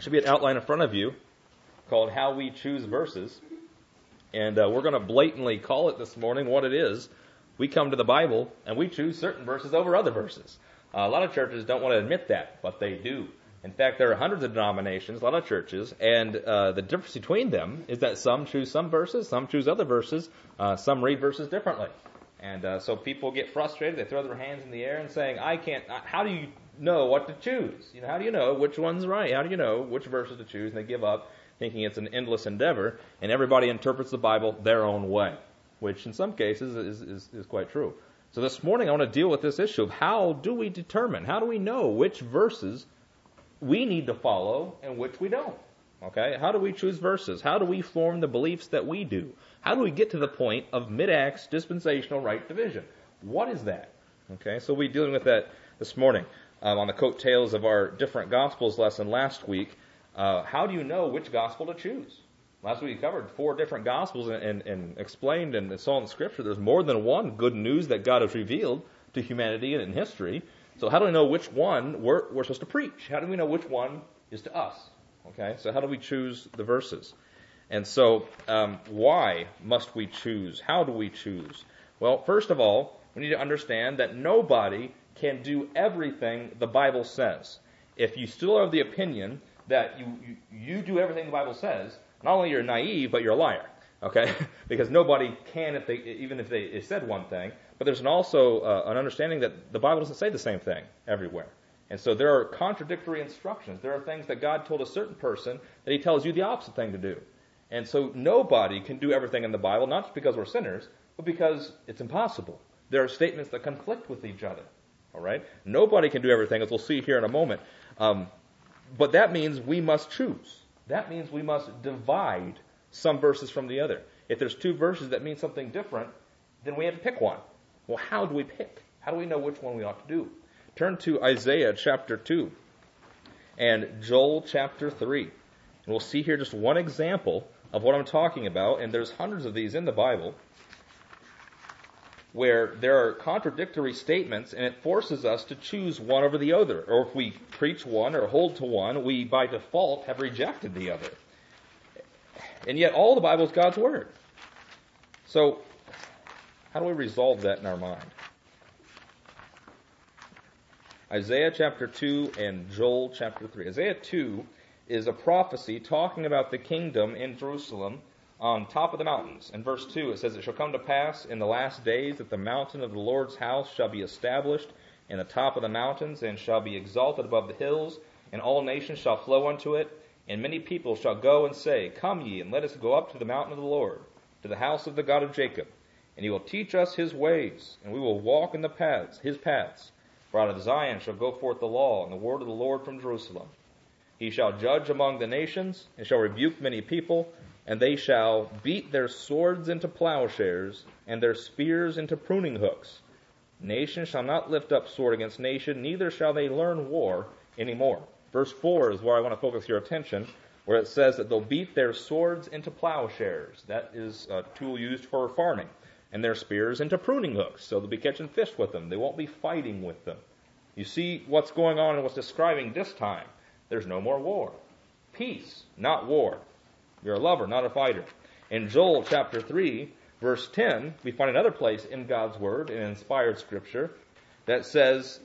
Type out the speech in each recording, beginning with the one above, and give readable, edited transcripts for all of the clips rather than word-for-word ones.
should be an outline in front of you called How We Choose Verses. And we're going to blatantly call it this morning what it is. We come to the Bible and we choose certain verses over other verses. A lot of churches don't want to admit that, but they do. In fact, there are hundreds of denominations, a lot of churches, and the difference between them is that some choose some verses, some choose other verses, some read verses differently. And so people get frustrated, they throw their hands in the air and saying, how do you know what to choose? How do you know which one's right? How do you know which verses to choose? And they give up, thinking it's an endless endeavor, and everybody interprets the Bible their own way, which in some cases is quite true. So this morning I want to deal with this issue of how do we determine, how do we know which verses we need to follow and which we don't? Okay? How do we choose verses? How do we form the beliefs that we do? How do we get to the point of mid-acts dispensational right division? What is that? Okay, so we're dealing with that this morning on the coattails of our different Gospels lesson last week. How do you know which gospel to choose? Last week we covered 4 different Gospels and explained and saw in Scripture there's more than one good news that God has revealed to humanity and in history. So how do we know which one we're supposed to preach? How do we know which one is to us? Okay, so how do we choose the verses? And so why must we choose? How do we choose? Well, first of all, we need to understand that nobody can do everything the Bible says. If you still are of the opinion that you do everything the Bible says, not only you're naive, but you're a liar. Okay? Because nobody can even if they said one thing. But there's also an understanding that the Bible doesn't say the same thing everywhere. And so there are contradictory instructions. There are things that God told a certain person that he tells you the opposite thing to do. And so nobody can do everything in the Bible, not just because we're sinners, but because it's impossible. There are statements that conflict with each other. All right? Nobody can do everything, as we'll see here in a moment. But that means we must choose. That means we must divide some verses from the other. If there's 2 verses that mean something different, then we have to pick one. Well, how do we pick? How do we know which one we ought to do? Turn to Isaiah chapter 2 and Joel chapter 3. And we'll see here just one example of what I'm talking about, and there's hundreds of these in the Bible, where there are contradictory statements, and it forces us to choose one over the other. Or if we preach one or hold to one, we by default have rejected the other. And yet all the Bible is God's Word. So how do we resolve that in our mind? Isaiah chapter 2 and Joel chapter 3. Isaiah 2 is a prophecy talking about the kingdom in Jerusalem on top of the mountains. In verse 2 it says, "It shall come to pass in the last days that the mountain of the Lord's house shall be established in the top of the mountains, and shall be exalted above the hills, and all nations shall flow unto it. And many people shall go and say, Come ye, and let us go up to the mountain of the Lord, to the house of the God of Jacob. And he will teach us his ways, and we will walk in his paths. For out of Zion shall go forth the law, and the word of the Lord from Jerusalem. He shall judge among the nations, and shall rebuke many people, and they shall beat their swords into plowshares, and their spears into pruning hooks. Nation shall not lift up sword against nation, neither shall they learn war any more." Verse 4 is where I want to focus your attention, where it says that they'll beat their swords into plowshares. That is a tool used for farming. And their spears into pruning hooks, so they'll be catching fish with them. They won't be fighting with them. You see what's going on and what's describing this time. There's no more war. Peace, not war. You're a lover, not a fighter. In Joel chapter 3, verse 10, we find another place in God's Word, in inspired Scripture, that says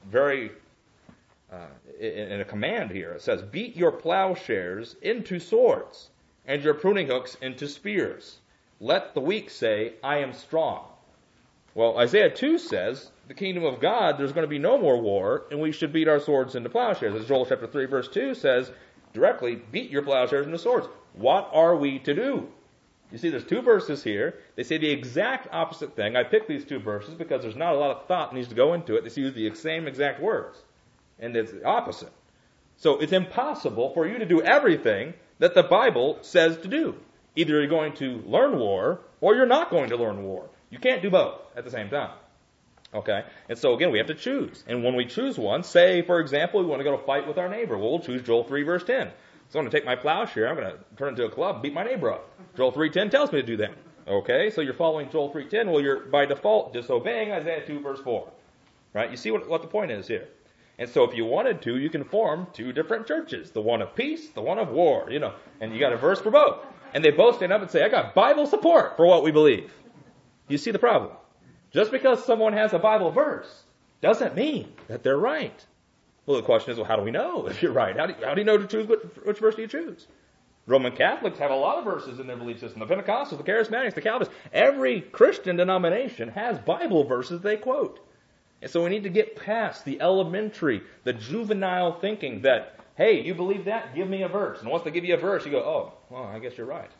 in a command here, it says, "Beat your plowshares into swords, and your pruning hooks into spears. Let the weak say, I am strong." Well, Isaiah 2 says, the kingdom of God, there's going to be no more war, and we should beat our swords into plowshares. As Joel chapter 3, verse 2 says, directly, beat your plowshares into swords. What are we to do? You see, there's 2 verses here. They say the exact opposite thing. I picked these 2 verses because there's not a lot of thought that needs to go into it. They use the same exact words. And it's the opposite. So it's impossible for you to do everything that the Bible says to do. Either you're going to learn war, or you're not going to learn war. You can't do both at the same time. Okay? And so again, we have to choose. And when we choose one, say, for example, we want to go to fight with our neighbor. Well, we'll choose Joel 3, verse 10. So I'm going to take my plowshare, I'm going to turn it into a club and beat my neighbor up. Joel 3:10 tells me to do that. Okay? So you're following Joel 3:10. Well, you're by default disobeying Isaiah 2, verse 4. Right? You see what the point is here. And so if you wanted to, you can form two different churches. The one of peace, the one of war, and you got a verse for both. And they both stand up and say, I got Bible support for what we believe. You see the problem? Just because someone has a Bible verse doesn't mean that they're right. Well, the question is, how do we know if you're right? How do you know to choose which verse do you choose? Roman Catholics have a lot of verses in their belief system. The Pentecostals, the Charismatics, the Calvinists. Every Christian denomination has Bible verses they quote. And so we need to get past the elementary, the juvenile thinking that, hey, you believe that? Give me a verse. And once they give you a verse, you go, oh, well, I guess you're right.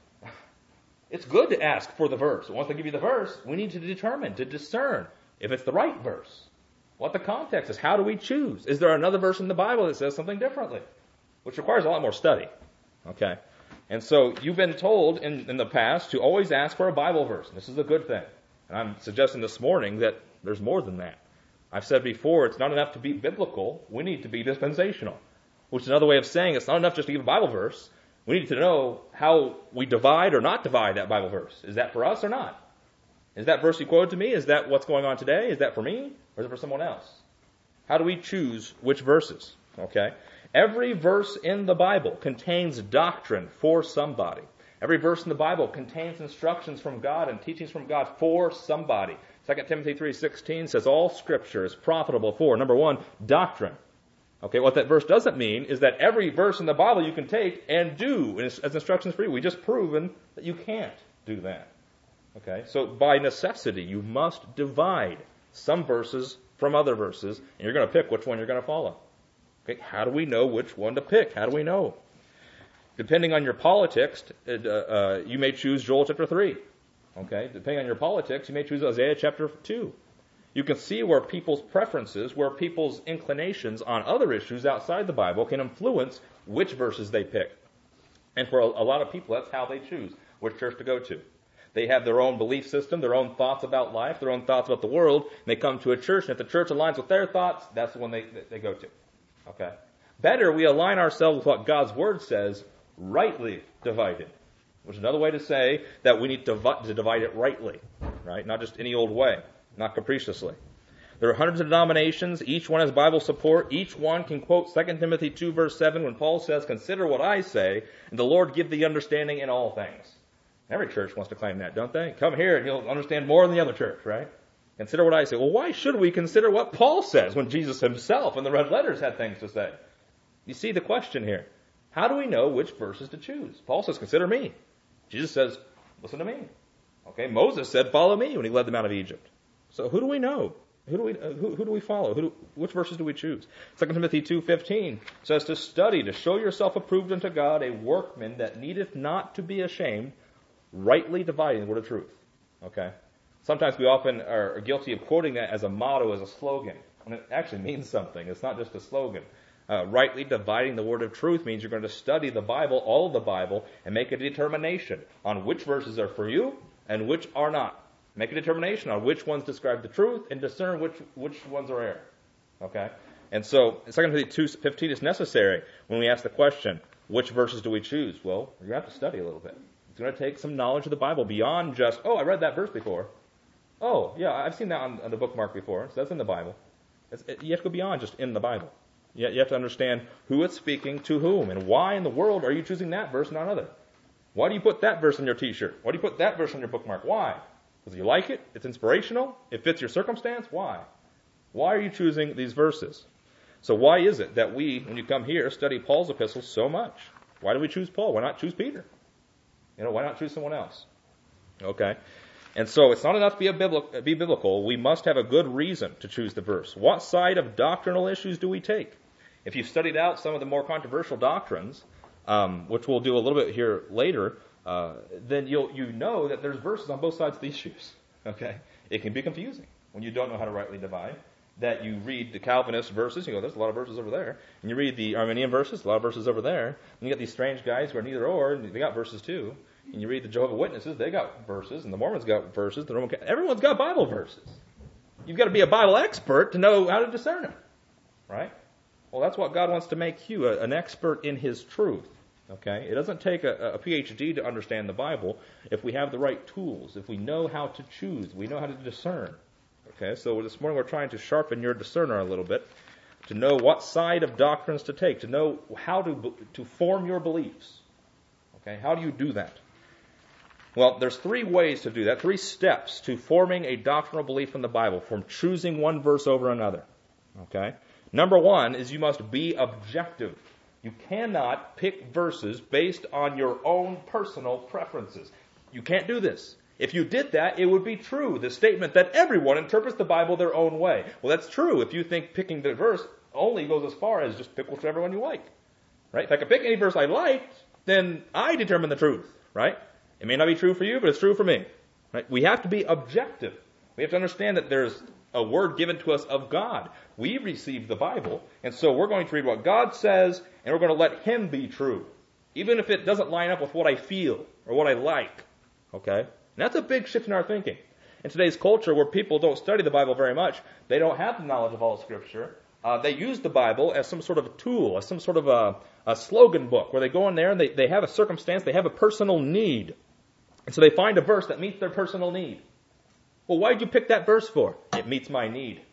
It's good to ask for the verse. Once they give you the verse, we need to determine, to discern if it's the right verse. What the context is. How do we choose? Is there another verse in the Bible that says something differently? Which requires a lot more study. Okay? And so you've been told in the past to always ask for a Bible verse. This is a good thing. And I'm suggesting this morning that there's more than that. I've said before, it's not enough to be biblical. We need to be dispensational. Which is another way of saying it's not enough just to give a Bible verse. We need to know how we divide or not divide that Bible verse. Is that for us or not? Is that verse you quoted to me? Is that what's going on today? Is that for me? Or is it for someone else? How do we choose which verses? Okay? Every verse in the Bible contains doctrine for somebody. Every verse in the Bible contains instructions from God and teachings from God for somebody. 2 Timothy 3:16 says all Scripture is profitable for, number one, doctrine. Okay, what that verse doesn't mean is that every verse in the Bible you can take and do as instructions for you. We just proven that you can't do that. Okay, so by necessity, you must divide some verses from other verses, and you're going to pick which one you're going to follow. Okay, how do we know which one to pick? How do we know? Depending on your politics, you may choose Joel chapter 3. Okay, depending on your politics, you may choose Isaiah chapter 2. You can see where people's preferences, where people's inclinations on other issues outside the Bible can influence which verses they pick. And for a lot of people, that's how they choose which church to go to. They have their own belief system, their own thoughts about life, their own thoughts about the world, and they come to a church, and if the church aligns with their thoughts, that's the one they go to. Okay? Better we align ourselves with what God's Word says, rightly divided. Which is another way to say that we need to divide it rightly, right? Not just any old way, not capriciously. There are hundreds of denominations. Each one has Bible support. Each one can quote 2 Timothy 2 verse 7 when Paul says, consider what I say, and the Lord give thee understanding in all things. Every church wants to claim that, don't they? Come here and you'll understand more than the other church, right? Consider what I say. Well, why should we consider what Paul says when Jesus himself in the red letters had things to say? You see the question here. How do we know which verses to choose? Paul says, consider me. Jesus says, listen to me. Okay, Moses said, follow me when he led them out of Egypt. So who do we know? Who do we follow? Which verses do we choose? 2 Timothy 2:15 says to study, to show yourself approved unto God, a workman that needeth not to be ashamed, rightly dividing the word of truth. Okay? Sometimes we often are guilty of quoting that as a motto, as a slogan. And it actually means something. It's not just a slogan. Rightly dividing the word of truth means you're going to study the Bible, all of the Bible, and make a determination on which verses are for you and which are not. Make a determination on which ones describe the truth and discern which ones are error. Okay? And so 2 Timothy 2:15 is necessary when we ask the question, which verses do we choose? Well, you have to study a little bit. It's going to take some knowledge of the Bible beyond just, oh, I read that verse before. Oh, yeah, I've seen that on the bookmark before. So that's in the Bible. You have to go beyond just in the Bible. You have to understand who it's speaking to whom and why in the world are you choosing that verse and not another. Why do you put that verse on your t-shirt? Why do you put that verse on your bookmark? Why? Because you like it? It's inspirational? It fits your circumstance? Why? Why are you choosing these verses? So why is it that we, when you come here, study Paul's epistles so much? Why do we choose Paul? Why not choose Peter? Why not choose someone else? Okay? And so it's not enough to be biblical. We must have a good reason to choose the verse. What side of doctrinal issues do we take? If you've studied out some of the more controversial doctrines, which we'll do a little bit here later, then you know that there's verses on both sides of the issues. Okay? It can be confusing when you don't know how to rightly divide. That you read the Calvinist verses, you go, there's a lot of verses over there. And you read the Arminian verses, a lot of verses over there. And you get these strange guys who are neither or, and they got verses too. And you read the Jehovah's Witnesses, they got verses, and the Mormons got verses, everyone's got Bible verses. You've got to be a Bible expert to know how to discern them. Right? Well, that's what God wants to make you, an expert in His truth. Okay? It doesn't take a PhD to understand the Bible if we have the right tools, if we know how to choose, we know how to discern. Okay? So this morning we're trying to sharpen your discerner a little bit to know what side of doctrines to take, to know how to form your beliefs. Okay, how do you do that? Well, there's 3 ways to do that, 3 steps to forming a doctrinal belief in the Bible, from choosing one verse over another. Okay? Number 1 is you must be objective. You cannot pick verses based on your own personal preferences. You can't do this. If you did that, it would be true, the statement that everyone interprets the Bible their own way. Well, that's true if you think picking the verse only goes as far as just pick whichever one you like. Right? If I could pick any verse I liked, then I determine the truth. Right? It may not be true for you, but it's true for me. Right? We have to be objective. We have to understand that there's a word given to us of God. We received the Bible, and so we're going to read what God says, and we're going to let Him be true, even if it doesn't line up with what I feel or what I like. Okay? And that's a big shift in our thinking. In today's culture, where people don't study the Bible very much, they don't have the knowledge of all Scripture. They use the Bible as some sort of a tool, as some sort of a slogan book, where they go in there and they have a circumstance, they have a personal need. And so they find a verse that meets their personal need. Well, why did you pick that verse for? It meets my need.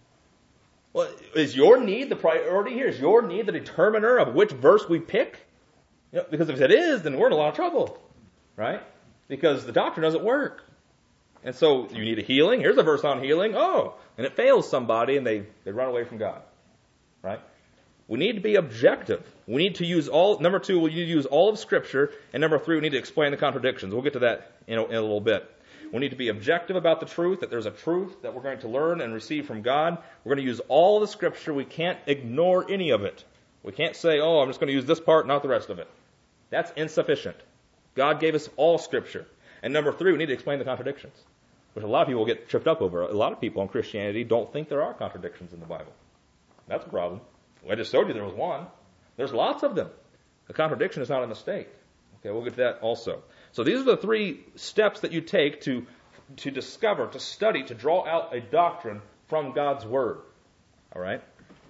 Well, is your need the priority here? Is your need the determiner of which verse we pick? Because if it is, then we're in a lot of trouble. Right? Because the doctrine doesn't work. And so you need a healing. Here's a verse on healing. Oh, and it fails somebody and they run away from God. Right? We need to be objective. We need to use number 2, we need to use all of Scripture. And number 3, we need to explain the contradictions. We'll get to that in a little bit. We need to be objective about the truth, that there's a truth that we're going to learn and receive from God. We're going to use all the Scripture. We can't ignore any of it. We can't say, oh, I'm just going to use this part, not the rest of it. That's insufficient. God gave us all Scripture. And number 3, we need to explain the contradictions, which a lot of people get tripped up over. A lot of people in Christianity don't think there are contradictions in the Bible. That's a problem. Well, I just showed you there was one. There's lots of them. The contradiction is not a mistake. Okay, we'll get to that also. So these are the 3 steps that you take to discover, to study, to draw out a doctrine from God's Word. All right?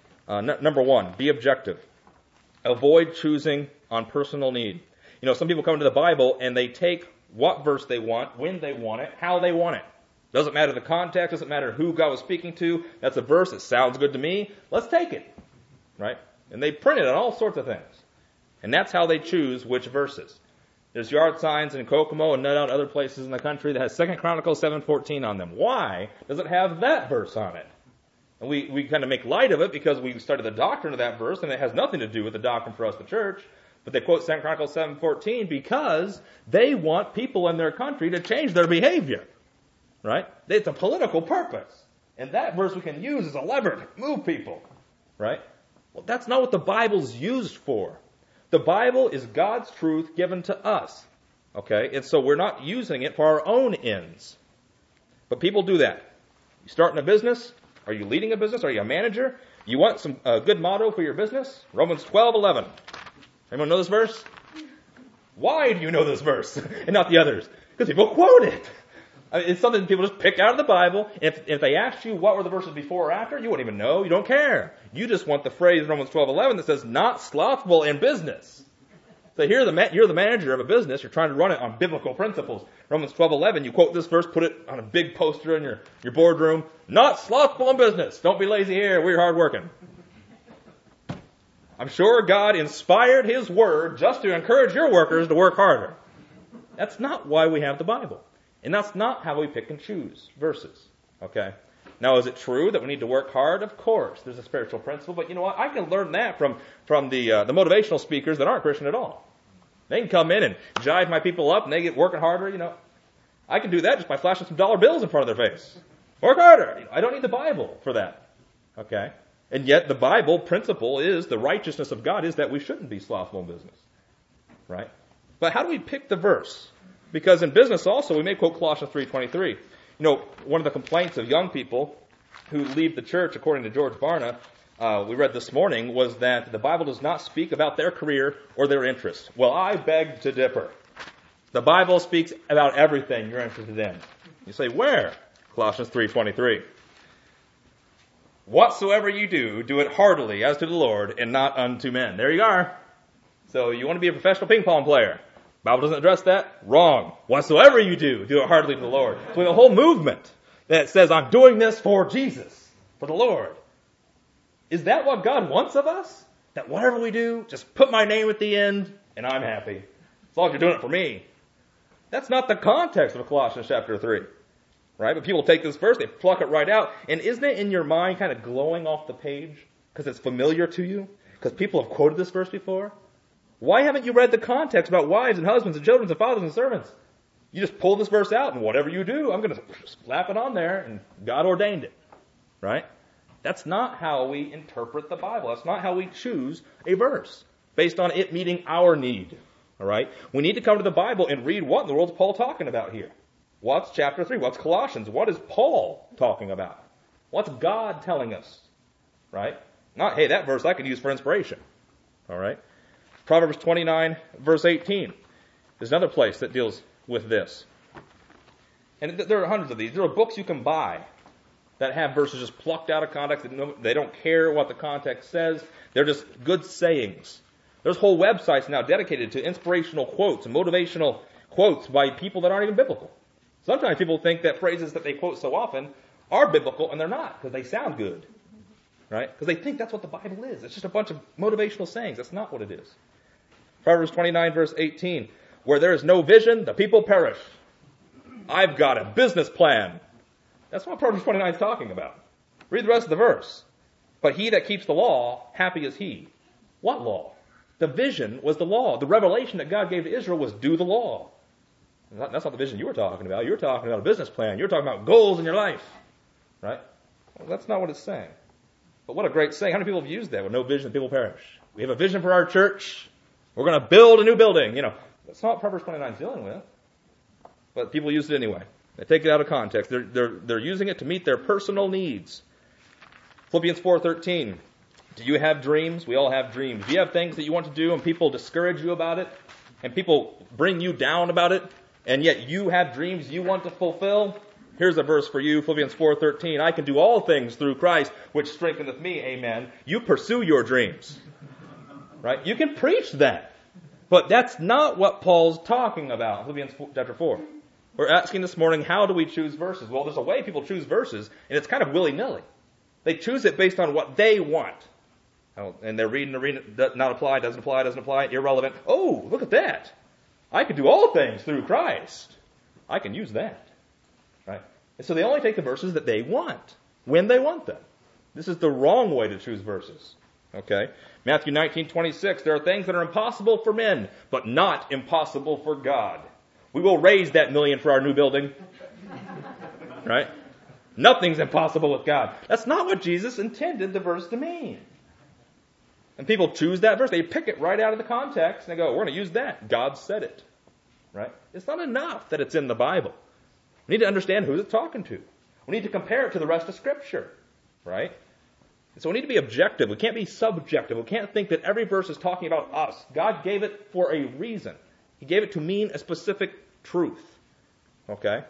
Number 1, be objective. Avoid choosing on personal need. Some people come into the Bible and they take what verse they want, when they want it, how they want it. Doesn't matter the context, doesn't matter who God was speaking to. That's a verse that sounds good to me. Let's take it. Right? And they print it on all sorts of things. And that's how they choose which verses. There's yard signs in Kokomo and no doubt other places in the country that has 2 Chronicles 7:14 on them. Why does it have that verse on it? And we kind of make light of it because we study the doctrine of that verse, and it has nothing to do with the doctrine for us, the church. But they quote 2 Chronicles 7:14 because they want people in their country to change their behavior. Right? It's a political purpose. And that verse we can use as a lever to move people. Right? Well, that's not what the Bible's used for. The Bible is God's truth given to us. Okay? And so we're not using it for our own ends. But people do that. You starting a business? Are you leading a business? Are you a manager? You want some good motto for your business? Romans 12:11. Anyone know this verse? Why do you know this verse and not the others? Because people quote it. It's something people just pick out of the Bible. If they asked you what were the verses before or after, you wouldn't even know. You don't care. You just want the phrase in Romans 12:11 that says, not slothful in business. So you're the manager of a business. You're trying to run it on biblical principles. Romans 12:11, you quote this verse, put it on a big poster in your boardroom. Not slothful in business. Don't be lazy here. We're hard working. I'm sure God inspired His Word just to encourage your workers to work harder. That's not why we have the Bible. And that's not how we pick and choose verses. Okay? Now, is it true that we need to work hard? Of course. There's a spiritual principle. But you know what? I can learn that from the motivational speakers that aren't Christian at all. They can come in and jive my people up and they get working harder. I can do that just by flashing some dollar bills in front of their face. Work harder. I don't need the Bible for that. Okay? And yet the Bible principle is, the righteousness of God is that we shouldn't be slothful in business. Right? But how do we pick the verse? Because in business also, we may quote Colossians 3:23. One of the complaints of young people who leave the church, according to George Barna, we read this morning, was that the Bible does not speak about their career or their interests. Well, I beg to differ. The Bible speaks about everything you're interested in. You say, where? Colossians 3:23. Whatsoever you do, do it heartily as to the Lord and not unto men. There you are. So you want to be a professional ping pong player. Bible doesn't address that? Wrong. Whatsoever you do, do it heartily to the Lord. So we have a whole movement that says, I'm doing this for Jesus, for the Lord. Is that what God wants of us? That whatever we do, just put my name at the end and I'm happy. As long as you're doing it for me. That's not the context of Colossians chapter 3. Right? But people take this verse, they pluck it right out. And isn't it in your mind kind of glowing off the page? Because it's familiar to you? Because people have quoted this verse before? Why haven't you read the context about wives and husbands and children and fathers and servants? You just pull this verse out and whatever you do, I'm going to slap it on there and God ordained it. Right? That's not how we interpret the Bible. That's not how we choose a verse based on it meeting our need. All right? We need to come to the Bible and read what in the world is Paul talking about here. What's chapter 3? What's Colossians? What is Paul talking about? What's God telling us? Right? Not, hey, that verse I could use for inspiration. All right? Proverbs 29, verse 18. There's another place that deals with this. And there are hundreds of these. There are books you can buy that have verses just plucked out of context. They don't care what the context says. They're just good sayings. There's whole websites now dedicated to inspirational quotes and motivational quotes by people that aren't even biblical. Sometimes people think that phrases that they quote so often are biblical, and they're not, because they sound good. Right? Because they think that's what the Bible is. It's just a bunch of motivational sayings. That's not what it is. Proverbs 29, verse 18. Where there is no vision, the people perish. I've got a business plan. That's what Proverbs 29 is talking about. Read the rest of the verse. But he that keeps the law, happy is he. What law? The vision was the law. The revelation that God gave to Israel was do the law. That's not the vision you were talking about. You were talking about a business plan. You were talking about goals in your life. Right? Well, that's not what it's saying. But what a great saying. How many people have used that? With no vision, the people perish. We have a vision for our church. We're going to build a new building. That's not what Proverbs 29 is dealing with. But people use it anyway. They take it out of context. They're using it to meet their personal needs. Philippians 4:13. Do you have dreams? We all have dreams. Do you have things that you want to do and people discourage you about it? And people bring you down about it? And yet you have dreams you want to fulfill? Here's a verse for you, Philippians 4:13. I can do all things through Christ, which strengtheneth me. Amen. You pursue your dreams. Right? You can preach that. But that's not what Paul's talking about. Philippians chapter 4. We're asking this morning, how do we choose verses? Well, there's a way people choose verses, and it's kind of willy-nilly. They choose it based on what they want. And they're reading, not apply, doesn't apply, irrelevant. Oh, look at that. I can do all things through Christ. I can use that. Right? And so they only take the verses that they want, when they want them. This is the wrong way to choose verses. Okay? Matthew 19:26, there are things that are impossible for men, but not impossible for God. We will raise that million for our new building. Right? Nothing's impossible with God. That's not what Jesus intended the verse to mean. And people choose that verse. They pick it right out of the context and they go, we're going to use that. God said it. Right? It's not enough that it's in the Bible. We need to understand who it's talking to. We need to compare it to the rest of Scripture. Right? And so we need to be objective. We can't be subjective. We can't think that every verse is talking about us. God gave it for a reason. He gave it to mean a specific truth. Okay?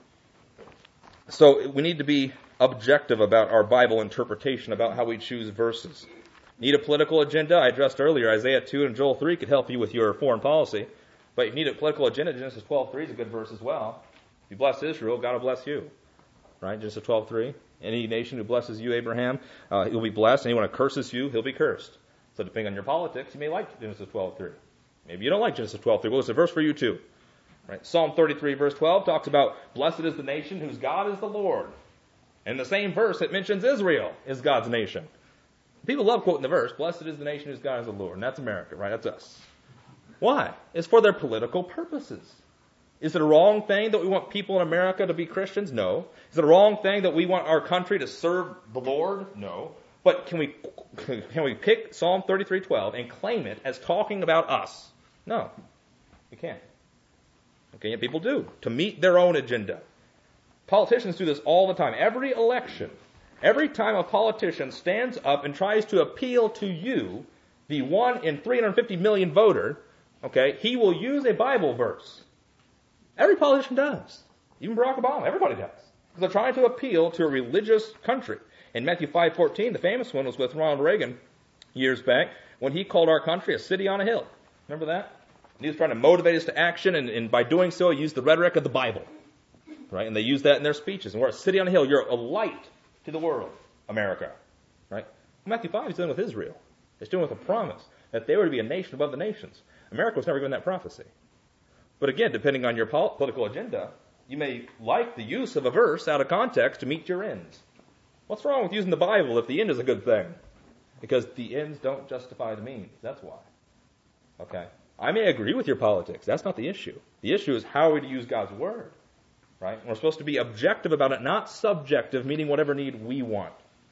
So we need to be objective about our Bible interpretation, about how we choose verses. Need a political agenda? I addressed earlier, Isaiah 2 and Joel 3 could help you with your foreign policy. But if you need a political agenda, Genesis 12:3 is a good verse as well. If you bless Israel, God will bless you. Right? Genesis 12:3. Any nation who blesses you, Abraham, he'll be blessed. Anyone who curses you, he'll be cursed. So depending on your politics, you may like Genesis 12:3. Maybe you don't like Genesis 12:3. Well, it's a verse for you too. Right? Psalm 33 verse 12 talks about blessed is the nation whose God is the Lord. And in the same verse, it mentions Israel is God's nation. People love quoting the verse, blessed is the nation whose God is the Lord. And that's America, right? That's us. Why? It's for their political purposes. Is it a wrong thing that we want people in America to be Christians? No. Is it a wrong thing that we want our country to serve the Lord? No. But can we pick Psalm 33:12 and claim it as talking about us? No. We can't. Okay, and people do, to meet their own agenda. Politicians do this all the time. Every election, every time a politician stands up and tries to appeal to you, the 1 in 350 million voter, okay, he will use a Bible verse. Every politician does. Even Barack Obama, everybody does. Because they're trying to appeal to a religious country. In Matthew 5:14, the famous one was with Ronald Reagan years back, when he called our country a city on a hill. Remember that? And he was trying to motivate us to action, and by doing so, he used the rhetoric of the Bible. Right? And they use that in their speeches. And we're a city on a hill. You're a light to the world, America. Right? Matthew 5 is dealing with Israel. It's dealing with a promise that they were to be a nation above the nations. America was never given that prophecy. But again, depending on your political agenda, you may like the use of a verse out of context to meet your ends. What's wrong with using the Bible if the end is a good thing? Because the ends don't justify the means. That's why. Okay? I may agree with your politics. That's not the issue. The issue is how are we to use God's Word. Right? We're supposed to be objective about it, not subjective, meaning whatever need we want.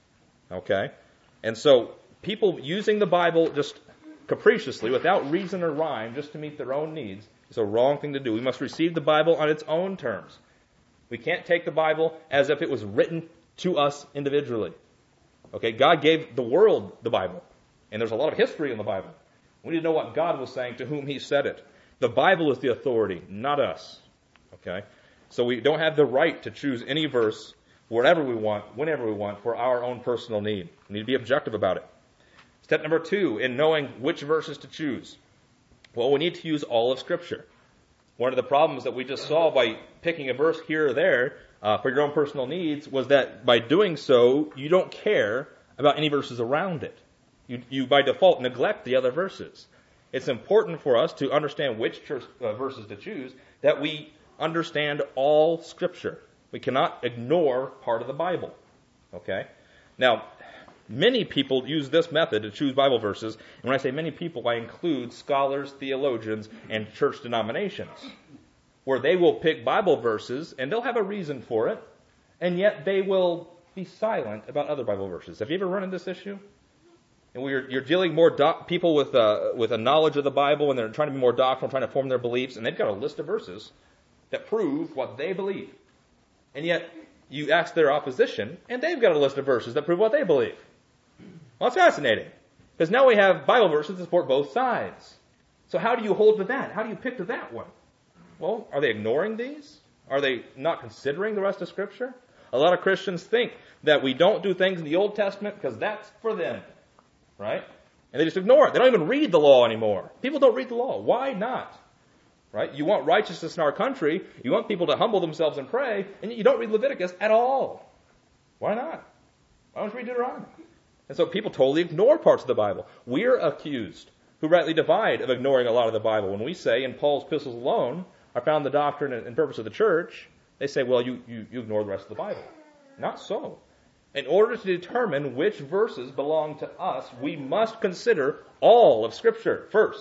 Okay? And so, people using the Bible just capriciously, without reason or rhyme, just to meet their own needs, is a wrong thing to do. We must receive the Bible on its own terms. We can't take the Bible as if it was written to us individually. Okay? God gave the world the Bible. And there's a lot of history in the Bible. We need to know what God was saying to whom He said it. The Bible is the authority, not us. Okay? So we don't have the right to choose any verse wherever we want, whenever we want, for our own personal need. We need to be objective about it. Step number 2 in knowing which verses to choose. Well, we need to use all of Scripture. One of the problems that we just saw by picking a verse here or there for your own personal needs was that by doing so, you don't care about any verses around it. You by default neglect the other verses. It's important for us to understand which verses to choose, that we understand all Scripture. We cannot ignore part of the Bible. Okay? Now, many people use this method to choose Bible verses. And when I say many people, I include scholars, theologians, and church denominations, where they will pick Bible verses, and they'll have a reason for it, and yet they will be silent about other Bible verses. Have you ever run into this issue? And you're dealing more people with a knowledge of the Bible, and they're trying to be more doctrinal, trying to form their beliefs, and they've got a list of verses that prove what they believe. And yet, you ask their opposition, and they've got a list of verses that prove what they believe. Well, that's fascinating. Because now we have Bible verses that support both sides. So how do you hold to that? How do you pick to that one? Well, are they ignoring these? Are they not considering the rest of Scripture? A lot of Christians think that we don't do things in the Old Testament because that's for them. Right? And they just ignore it. They don't even read the law anymore. People don't read the law. Why not? Right? You want righteousness in our country. You want people to humble themselves and pray. And you don't read Leviticus at all. Why not? Why don't you read Deuteronomy? And so people totally ignore parts of the Bible. We're accused, who rightly divide, of ignoring a lot of the Bible. When we say in Paul's epistles alone are found the doctrine and purpose of the church, they say, well, you ignore the rest of the Bible. Not so. In order to determine which verses belong to us, we must consider all of Scripture first.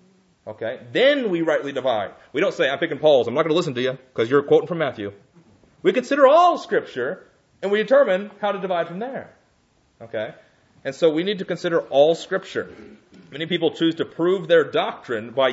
Okay? Then we rightly divide. We don't say, I'm picking Paul's. I'm not going to listen to you because you're quoting from Matthew. We consider all Scripture, and we determine how to divide from there. Okay? And so we need to consider all Scripture. Many people choose to prove their doctrine by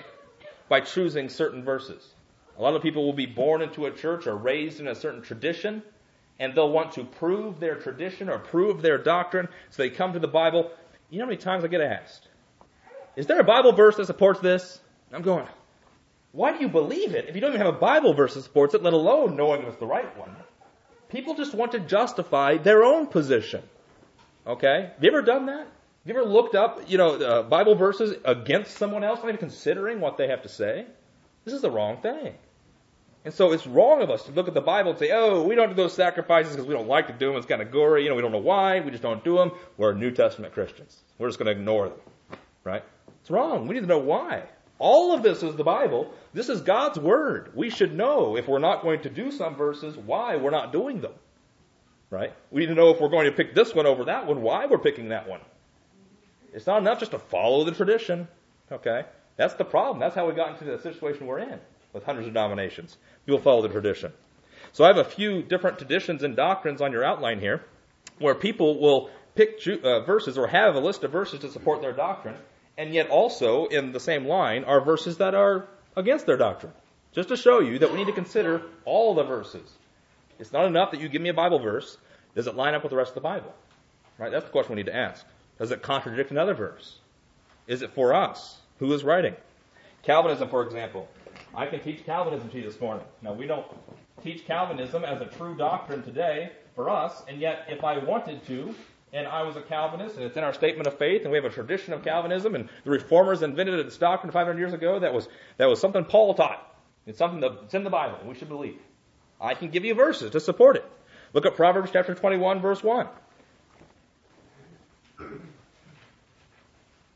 choosing certain verses. A lot of people will be born into a church or raised in a certain tradition, and they'll want to prove their tradition or prove their doctrine, so they come to the Bible. You know how many times I get asked, is there a Bible verse that supports this? And I'm going, why do you believe it if you don't even have a Bible verse that supports it, let alone knowing it's the right one? People just want to justify their own position. Okay? Have you ever done that? Have you ever looked up, Bible verses against someone else, not even considering what they have to say? This is the wrong thing. And so it's wrong of us to look at the Bible and say, oh, we don't do those sacrifices because we don't like to do them. It's kind of gory. We don't know why. We just don't do them. We're New Testament Christians. We're just going to ignore them. Right? It's wrong. We need to know why. All of this is the Bible. This is God's Word. We should know if we're not going to do some verses, why we're not doing them. Right? We need to know if we're going to pick this one over that one, why we're picking that one. It's not enough just to follow the tradition. Okay? That's the problem. That's how we got into the situation we're in with hundreds of denominations. People follow the tradition. So I have a few different traditions and doctrines on your outline here where people will pick verses or have a list of verses to support their doctrine, and yet also in the same line are verses that are against their doctrine. Just to show you that we need to consider all the verses. It's not enough that you give me a Bible verse. Does it line up with the rest of the Bible? Right? That's the question we need to ask. Does it contradict another verse? Is it for us? Who is writing? Calvinism, for example. I can teach Calvinism to you this morning. Now, we don't teach Calvinism as a true doctrine today for us, and yet if I wanted to, and I was a Calvinist, and it's in our statement of faith, and we have a tradition of Calvinism, and the Reformers invented this doctrine 500 years ago, that was something Paul taught. It's something that's in the Bible, and we should believe. I can give you verses to support it. Look at Proverbs chapter 21, verse 1.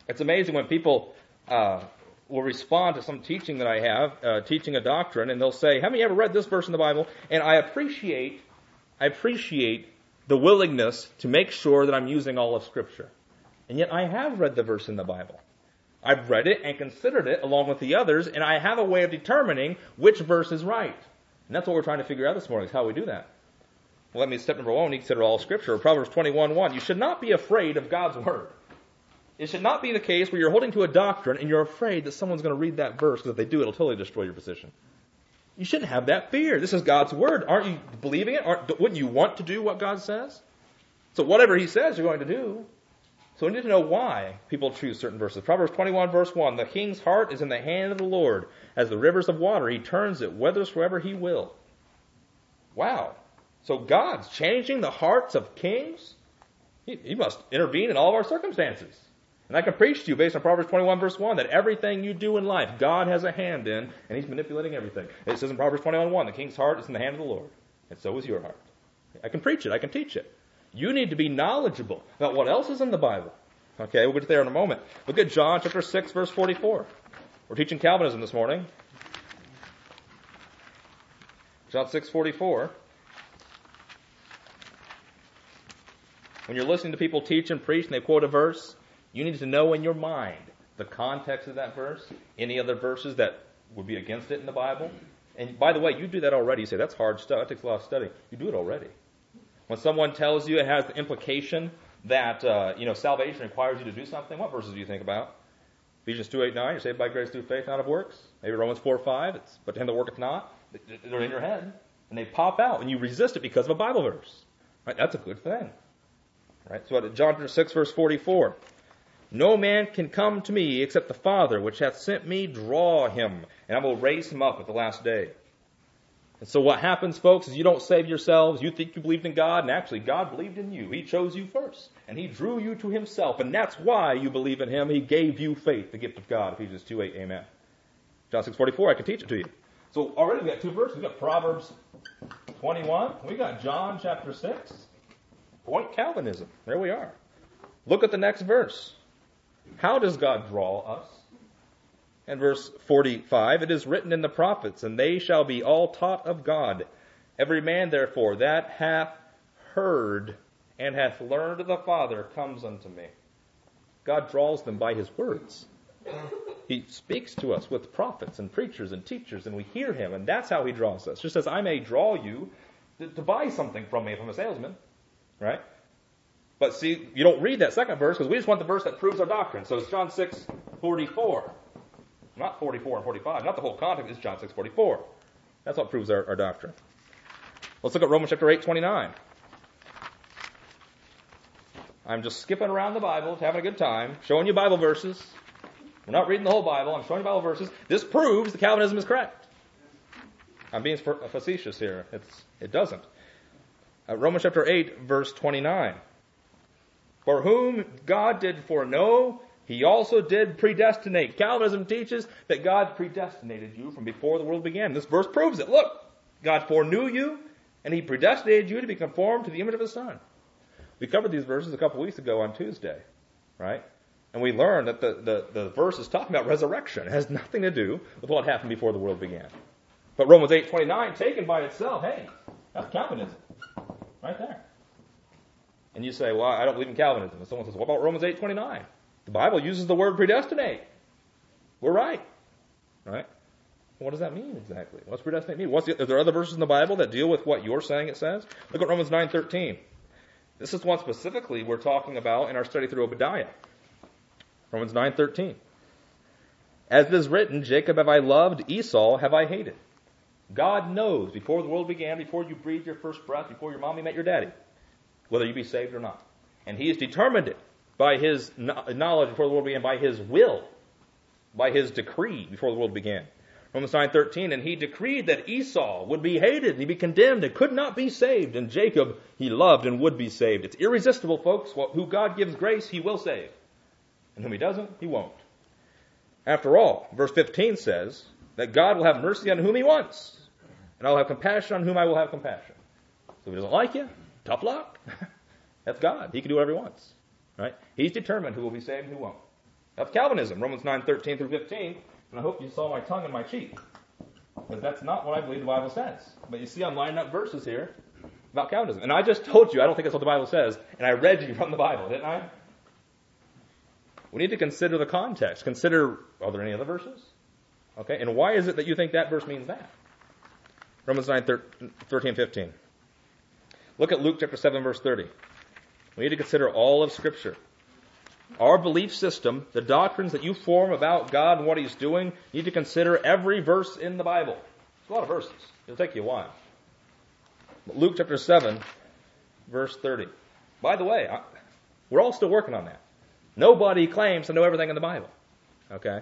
It's amazing when people will respond to some teaching that I have, teaching a doctrine, and they'll say, "Have you ever read this verse in the Bible?" And I appreciate the willingness to make sure that I'm using all of Scripture. And yet I have read the verse in the Bible. I've read it and considered it along with the others, and I have a way of determining which verse is right. And that's what we're trying to figure out this morning, is how we do that. Well, let me, step number one, we consider all Scripture. Proverbs 21:1, you should not be afraid of God's Word. It should not be the case where you're holding to a doctrine and you're afraid that someone's going to read that verse, because if they do, it'll totally destroy your position. You shouldn't have that fear. This is God's Word. Aren't you believing it? Wouldn't you want to do what God says? So whatever He says, you're going to do. So we need to know why people choose certain verses. Proverbs 21, verse 1, the king's heart is in the hand of the Lord. As the rivers of water, He turns it whithersoever He will. Wow. So God's changing the hearts of kings? He must intervene in all of our circumstances. And I can preach to you based on Proverbs 21, verse 1, that everything you do in life, God has a hand in, and He's manipulating everything. It says in Proverbs 21:1, the king's heart is in the hand of the Lord, and so is your heart. I can preach it. I can teach it. You need to be knowledgeable about what else is in the Bible. Okay, we'll get there in a moment. Look at John chapter 6, verse 44. We're teaching Calvinism this morning. John 6:44. When you're listening to people teach and preach and they quote a verse, you need to know in your mind the context of that verse, any other verses that would be against it in the Bible. And by the way, you do that already. You say, that's hard stuff. That takes a lot of study. You do it already. When someone tells you it has the implication that salvation requires you to do something, what verses do you think about? Ephesians 2:8-9, you're saved by grace through faith, not of works. Maybe Romans 4:5, but to him that worketh not. They're in your head, and they pop out, and you resist it because of a Bible verse. Right? That's a good thing. Right? So John 6, verse 44. No man can come to me except the Father which hath sent me draw him, and I will raise him up at the last day. And so what happens, folks, is you don't save yourselves. You think you believed in God, and actually God believed in you. He chose you first, and He drew you to Himself, and that's why you believe in Him. He gave you faith, the gift of God. Ephesians 2:8, amen. John 6:44, I can teach it to you. So already we got two verses. We got Proverbs 21. We got John chapter 6. Point Calvinism. There we are. Look at the next verse. How does God draw us? And verse 45, it is written in the prophets, and they shall be all taught of God. Every man, therefore, that hath heard and hath learned of the Father comes unto me. God draws them by His words. He speaks to us with prophets and preachers and teachers, and we hear Him, and that's how He draws us. Just as I may draw you to buy something from me if I'm a salesman, right? But see, you don't read that second verse because we just want the verse that proves our doctrine. So it's John 6:44. Not 44 and 45. Not the whole context. It's John 6:44. That's what proves our doctrine. Let's look at Romans chapter 8:29. I'm just skipping around the Bible, having a good time, showing you Bible verses. We're not reading the whole Bible. I'm showing you Bible verses. This proves the Calvinism is correct. I'm being facetious here. It doesn't. Romans chapter 8, verse 29. For whom God did foreknow, He also did predestinate. Calvinism teaches that God predestinated you from before the world began. This verse proves it. Look, God foreknew you, and He predestinated you to be conformed to the image of His Son. We covered these verses a couple weeks ago on Tuesday, right? And we learned that the verse is talking about resurrection. It has nothing to do with what happened before the world began. But Romans 8:29, taken by itself, hey, that's Calvinism. Right there. And you say, well, I don't believe in Calvinism. And someone says, what about Romans 8:29? The Bible uses the word predestinate. We're right. Right? What does that mean exactly? What's predestinate mean? Are there other verses in the Bible that deal with what you're saying it says? Look at Romans 9:13. This is one specifically we're talking about in our study through Obadiah. Romans 9:13. As it is written, Jacob have I loved, Esau have I hated. God knows before the world began, before you breathed your first breath, before your mommy met your daddy, whether you be saved or not. And He has determined it by His knowledge before the world began, by His will, by His decree before the world began. Romans 9:13, and He decreed that Esau would be hated, and he'd be condemned, and could not be saved. And Jacob He loved and would be saved. It's irresistible, folks. Who God gives grace, He will save. And whom He doesn't, He won't. After all, verse 15 says that God will have mercy on whom He wants, and I will have compassion on whom I will have compassion. So if He doesn't like you, tough luck. That's God. He can do whatever He wants. Right? He's determined who will be saved and who won't. That's Calvinism, Romans 9:13 through 15. And I hope you saw my tongue and my cheek. Because that's not what I believe the Bible says. But you see, I'm lining up verses here about Calvinism. And I just told you I don't think that's what the Bible says. And I read you from the Bible, didn't I? We need to consider the context. Consider, are there any other verses? Okay, and why is it that you think that verse means that? Romans 9:13, 15. Look at Luke chapter 7, verse 30. We need to consider all of Scripture. Our belief system, the doctrines that you form about God and what He's doing, you need to consider every verse in the Bible. It's a lot of verses. It'll take you a while. But Luke chapter 7, verse 30. By the way, we're all still working on that. Nobody claims to know everything in the Bible. Okay?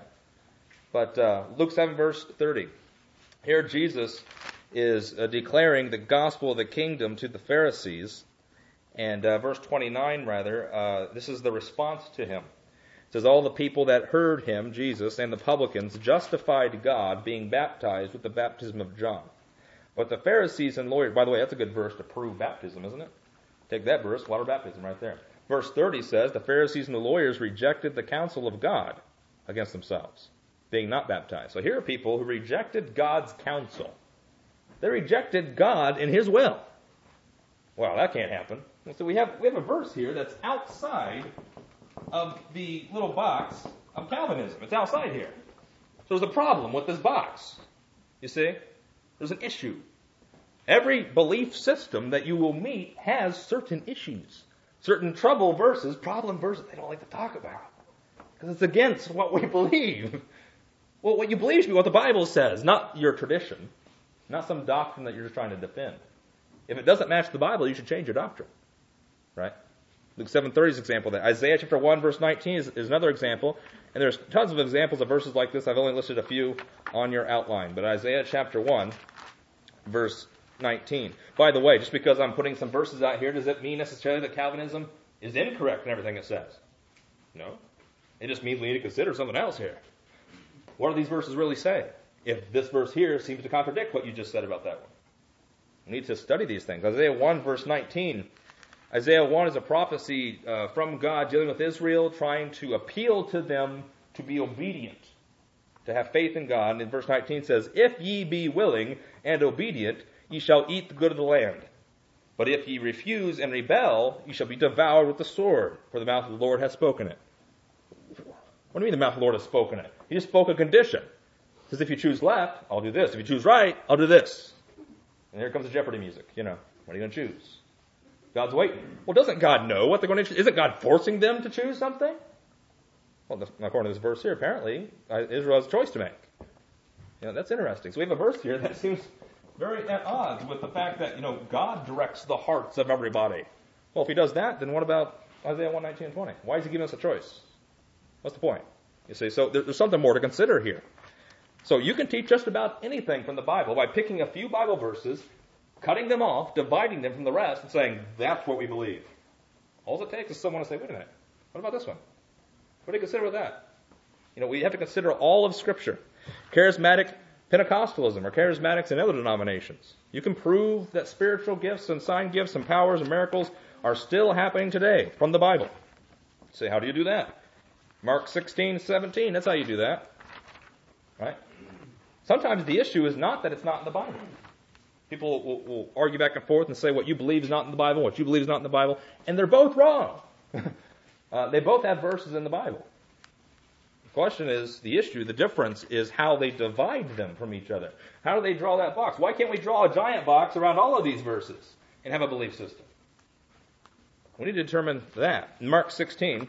But Luke 7, verse 30. Here Jesus is declaring the gospel of the kingdom to the Pharisees. And verse 29, this is the response to him. It says, all the people that heard him, Jesus, and the publicans justified God, being baptized with the baptism of John. But the Pharisees and lawyers, by the way, that's a good verse to prove baptism, isn't it? Take that verse, water baptism right there. Verse 30 says, the Pharisees and the lawyers rejected the counsel of God against themselves, being not baptized. So here are people who rejected God's counsel. They rejected God in His will. Well, that can't happen. So we have a verse here that's outside of the little box of Calvinism. It's outside here. So there's a problem with this box. You see? There's an issue. Every belief system that you will meet has certain issues. Certain trouble verses, problem verses they don't like to talk about. Because it's against what we believe. Well, what you believe should be what the Bible says, not your tradition. Not some doctrine that you're just trying to defend. If it doesn't match the Bible, you should change your doctrine. Right? Luke 7:30 is an example of that. Isaiah chapter 1 verse 19 is another example. And there's tons of examples of verses like this. I've only listed a few on your outline. But Isaiah chapter 1 verse 19. By the way, just because I'm putting some verses out here, does it mean necessarily that Calvinism is incorrect in everything it says? No. It just means we need to consider something else here. What do these verses really say? If this verse here seems to contradict what you just said about that one. We need to study these things. Isaiah 1 verse 19. Isaiah 1 is a prophecy from God dealing with Israel, trying to appeal to them to be obedient, to have faith in God. And in verse 19 says, if ye be willing and obedient, ye shall eat the good of the land. But if ye refuse and rebel, ye shall be devoured with the sword, for the mouth of the Lord hath spoken it. What do you mean the mouth of the Lord has spoken it? He just spoke a condition. He says, if you choose left, I'll do this. If you choose right, I'll do this. And here comes the Jeopardy music. What are you going to choose? God's waiting. Well, doesn't God know what they're going to choose? Isn't God forcing them to choose something? Well, according to this verse here, apparently, Israel has a choice to make. That's interesting. So we have a verse here that seems very at odds with the fact that, God directs the hearts of everybody. Well, if He does that, then what about Isaiah 1, 19 and 20? Why is He giving us a choice? What's the point? You see, so there's something more to consider here. So you can teach just about anything from the Bible by picking a few Bible verses, cutting them off, dividing them from the rest, and saying, that's what we believe. All it takes is someone to say, wait a minute, what about this one? What do you consider with that? We have to consider all of Scripture. Charismatic Pentecostalism or charismatics in other denominations. You can prove that spiritual gifts and sign gifts and powers and miracles are still happening today from the Bible. Say, how do you do that? Mark 16:17, that's how you do that. Right? Sometimes the issue is not that it's not in the Bible. People will argue back and forth and say what you believe is not in the Bible, what you believe is not in the Bible, and they're both wrong. They both have verses in the Bible. The question is, the issue, the difference is how they divide them from each other. How do they draw that box? Why can't we draw a giant box around all of these verses and have a belief system? We need to determine that. In Mark 16,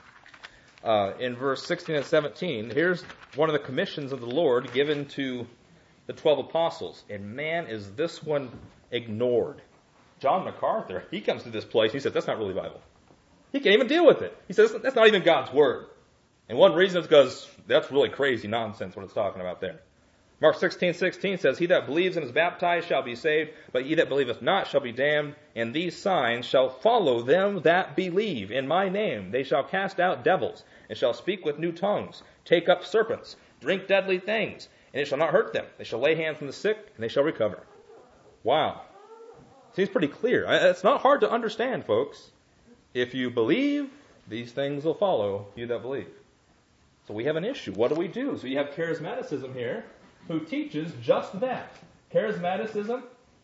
in verse 16 and 17, here's one of the commissions of the Lord given to the 12 apostles. And man, is this one ignored. John MacArthur, he comes to this place, he says, that's not really Bible. He can't even deal with it. He says, that's not even God's Word. And one reason is because that's really crazy nonsense what it's talking about there. Mark 16:16 says, he that believes and is baptized shall be saved, but he that believeth not shall be damned. And these signs shall follow them that believe. In my name they shall cast out devils, and shall speak with new tongues, take up serpents, drink deadly things, and it shall not hurt them. They shall lay hands on the sick, and they shall recover. Wow. Seems pretty clear. It's not hard to understand, folks. If you believe, these things will follow you that believe. So we have an issue. What do we do? So you have charismaticism here, who teaches just that. Charismatic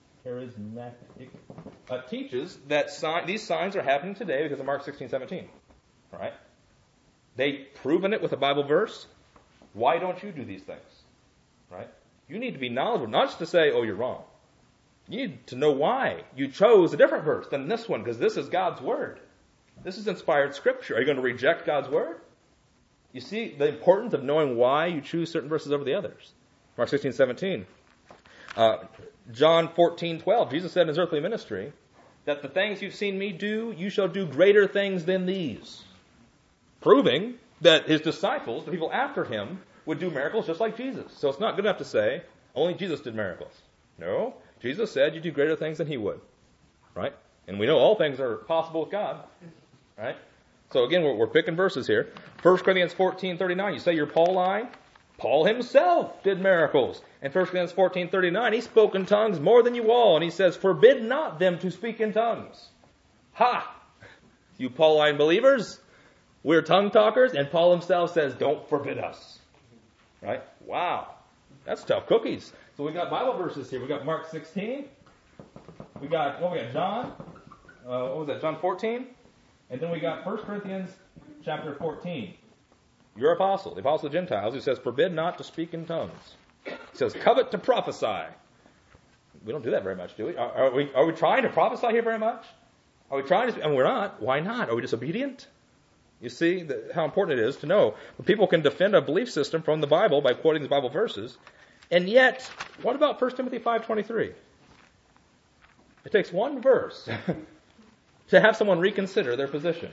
teaches that these signs are happening today because of Mark 16:17. All right? They've proven it with a Bible verse. Why don't you do these things? Right? You need to be knowledgeable, not just to say, oh, you're wrong. You need to know why you chose a different verse than this one, because this is God's Word. This is inspired Scripture. Are you going to reject God's Word? You see the importance of knowing why you choose certain verses over the others. Mark 16:17. John 14:12. Jesus said in his earthly ministry that the things you've seen me do, you shall do greater things than these. Proving that his disciples, the people after him, would do miracles just like Jesus. So it's not good enough to say, only Jesus did miracles. No, Jesus said you do greater things than he would. Right? And we know all things are possible with God. Right? So again, we're picking verses here. 1 Corinthians 14:39, you say you're Pauline? Paul himself did miracles. In 1 Corinthians 14:39, he spoke in tongues more than you all. And he says, forbid not them to speak in tongues. Ha! You Pauline believers, we're tongue talkers. And Paul himself says, don't forbid us. Right? Wow. That's tough cookies. So we got Bible verses here. We got Mark 16. We got John. What was that? John 14. And then we got 1 Corinthians chapter 14. Your apostle, the apostle of the Gentiles, who says, forbid not to speak in tongues. He says, covet to prophesy. We don't do that very much, do we? Are we trying to prophesy here very much? Are we trying to? And we're not. Why not? Are we disobedient? You see how important it is to know. People can defend a belief system from the Bible by quoting the Bible verses. And yet, what about 1 Timothy 5:23? It takes one verse to have someone reconsider their position.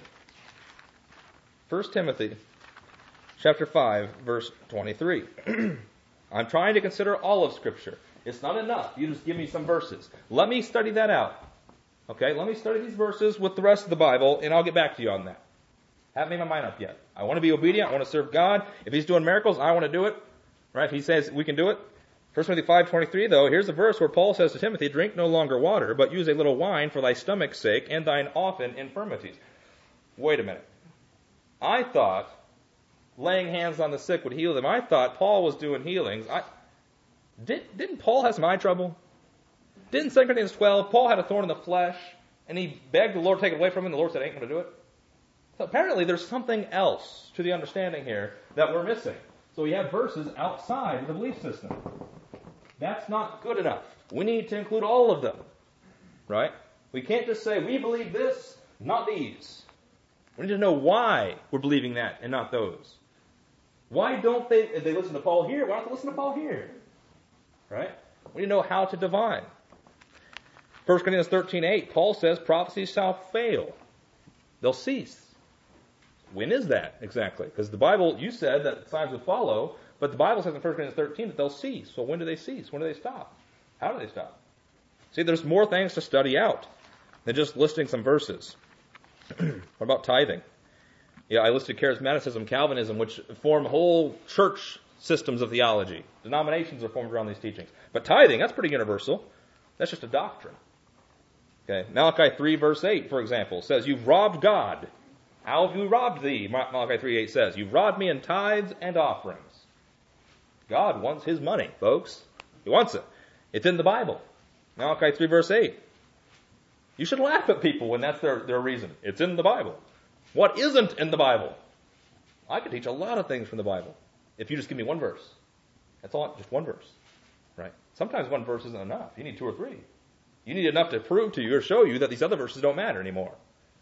1 Timothy chapter 5, verse 23. I'm trying to consider all of Scripture. It's not enough. You just give me some verses. Let me study that out. Okay, let me study these verses with the rest of the Bible, and I'll get back to you on that. Haven't made my mind up yet. I want to be obedient. I want to serve God. If he's doing miracles, I want to do it. Right? If he says we can do it. 1 Timothy 5:23, though, here's a verse where Paul says to Timothy, drink no longer water, but use a little wine for thy stomach's sake and thine often infirmities. Wait a minute. I thought laying hands on the sick would heal them. I thought Paul was doing healings. Didn't Paul have some eye trouble? Didn't 2 Corinthians 12, Paul had a thorn in the flesh, and he begged the Lord to take it away from him, and the Lord said, I ain't going to do it? So apparently there's something else to the understanding here that we're missing. So we have verses outside of the belief system. That's not good enough. We need to include all of them. Right? We can't just say, we believe this, not these. We need to know why we're believing that and not those. Why don't they listen to Paul here? Why don't they listen to Paul here? Right? We need to know how to divine. 1 Corinthians 13:8, Paul says prophecies shall fail. They'll cease. When is that exactly? Because the Bible, you said that signs would follow, but the Bible says in 1 Corinthians 13 that they'll cease. So when do they cease? When do they stop? How do they stop? See, there's more things to study out than just listing some verses. What about tithing? Yeah, I listed charismaticism, Calvinism, which form whole church systems of theology. Denominations are formed around these teachings. But tithing, that's pretty universal. That's just a doctrine. Okay, Malachi 3, verse 8, for example, says, you've robbed God. How have you robbed thee? Malachi 3:8 says, you've robbed me in tithes and offerings. God wants his money, folks. He wants it. It's in the Bible. Malachi 3, verse 8. You should laugh at people when that's their reason. It's in the Bible. What isn't in the Bible? I could teach a lot of things from the Bible if you just give me one verse. That's all, just one verse. Right? Sometimes one verse isn't enough. You need two or three. You need enough to prove to you or show you that these other verses don't matter anymore.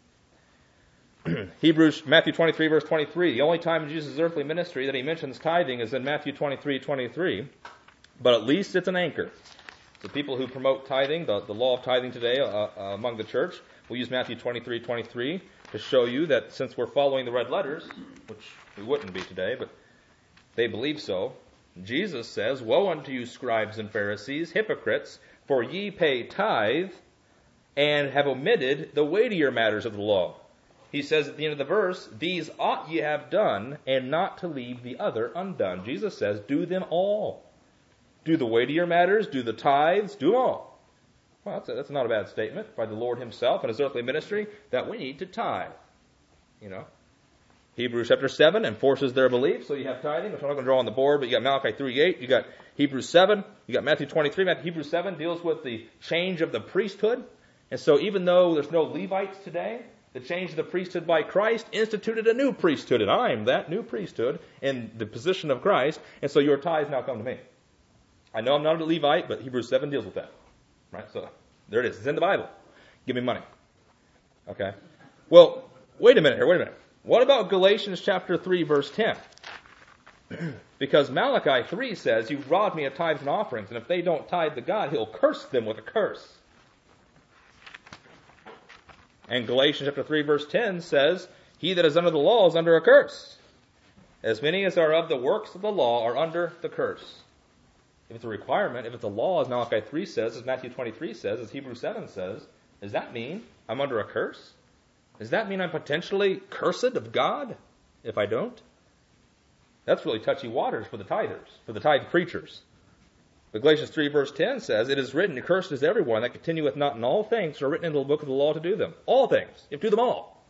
Matthew 23, verse 23. The only time in Jesus' earthly ministry that he mentions tithing is in Matthew 23:23. But at least it's an anchor. The people who promote tithing, the law of tithing today among the church, will use Matthew 23:23 to show you that since we're following the red letters, which we wouldn't be today, but they believe so, Jesus says, woe unto you, scribes and Pharisees, hypocrites, for ye pay tithe and have omitted the weightier matters of the law. He says at the end of the verse, these ought ye have done, and not to leave the other undone. Jesus says, do them all. Do the weightier matters, do the tithes, do them all. Well, that's not a bad statement by the Lord himself in his earthly ministry, that we need to tithe. You know. Hebrews chapter 7 enforces their belief, so you have tithing, which I'm not going to draw on the board, but you got Malachi 3:8, you got Hebrews 7, you got Matthew 23. Hebrews 7 deals with the change of the priesthood. And so even though there's no Levites today, the change of the priesthood by Christ instituted a new priesthood, and I'm that new priesthood in the position of Christ, and so your tithes now come to me. I know I'm not a Levite, but Hebrews 7 deals with that. Right? So there it is. It's in the Bible. Give me money. Okay? Well, wait a minute. What about Galatians chapter 3, verse 10? Because Malachi 3 says, you've robbed me of tithes and offerings, and if they don't tithe to God, he'll curse them with a curse. And Galatians chapter 3 verse 10 says, he that is under the law is under a curse. As many as are of the works of the law are under the curse. If it's a requirement, if it's a law, as Malachi 3 says, as Matthew 23 says, as Hebrews 7 says, does that mean I'm under a curse? Does that mean I'm potentially cursed of God if I don't? That's really touchy waters for the tithers, for the tithe preachers. But Galatians 3 verse 10 says, it is written, cursed is everyone that continueth not in all things which are written in the book of the law to do them. All things. You have to do them all.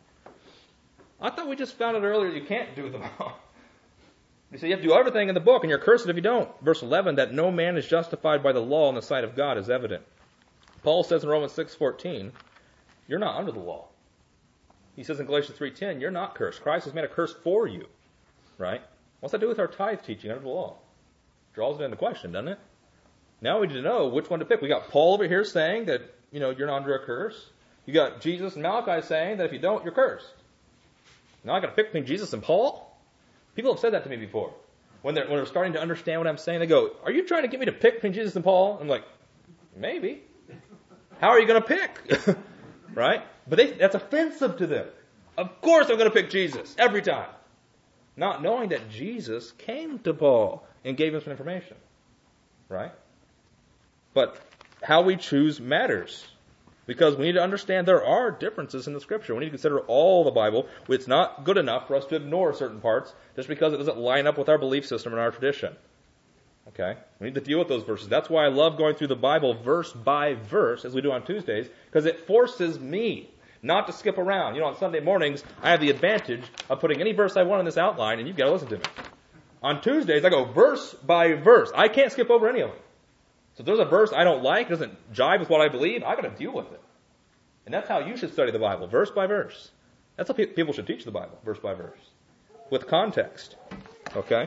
I thought we just found out earlier you can't do them all. You say you have to do everything in the book and you're cursed if you don't. Verse 11, that no man is justified by the law in the sight of God is evident. Paul says in Romans 6:14, you're not under the law. He says in Galatians 3:10, you're not cursed. Christ has made a curse for you. Right? What's that do with our tithe teaching under the law? Draws it into question, doesn't it? Now we need to know which one to pick. We got Paul over here saying that, you're not under a curse. You got Jesus and Malachi saying that if you don't, you're cursed. Now I got to pick between Jesus and Paul? People have said that to me before. When they're starting to understand what I'm saying, they go, are you trying to get me to pick between Jesus and Paul? I'm like, maybe. How are you going to pick? Right? But that's offensive to them. Of course I'm going to pick Jesus every time. Not knowing that Jesus came to Paul and gave him some information. Right? But how we choose matters. Because we need to understand there are differences in the Scripture. We need to consider all the Bible. It's not good enough for us to ignore certain parts just because it doesn't line up with our belief system and our tradition. Okay? We need to deal with those verses. That's why I love going through the Bible verse by verse, as we do on Tuesdays, because it forces me not to skip around. On Sunday mornings, I have the advantage of putting any verse I want in this outline, and you've got to listen to me. On Tuesdays, I go verse by verse. I can't skip over any of them. So if there's a verse I don't like, doesn't jive with what I believe, I've got to deal with it. And that's how you should study the Bible, verse by verse. That's how people should teach the Bible, verse by verse. With context. Okay?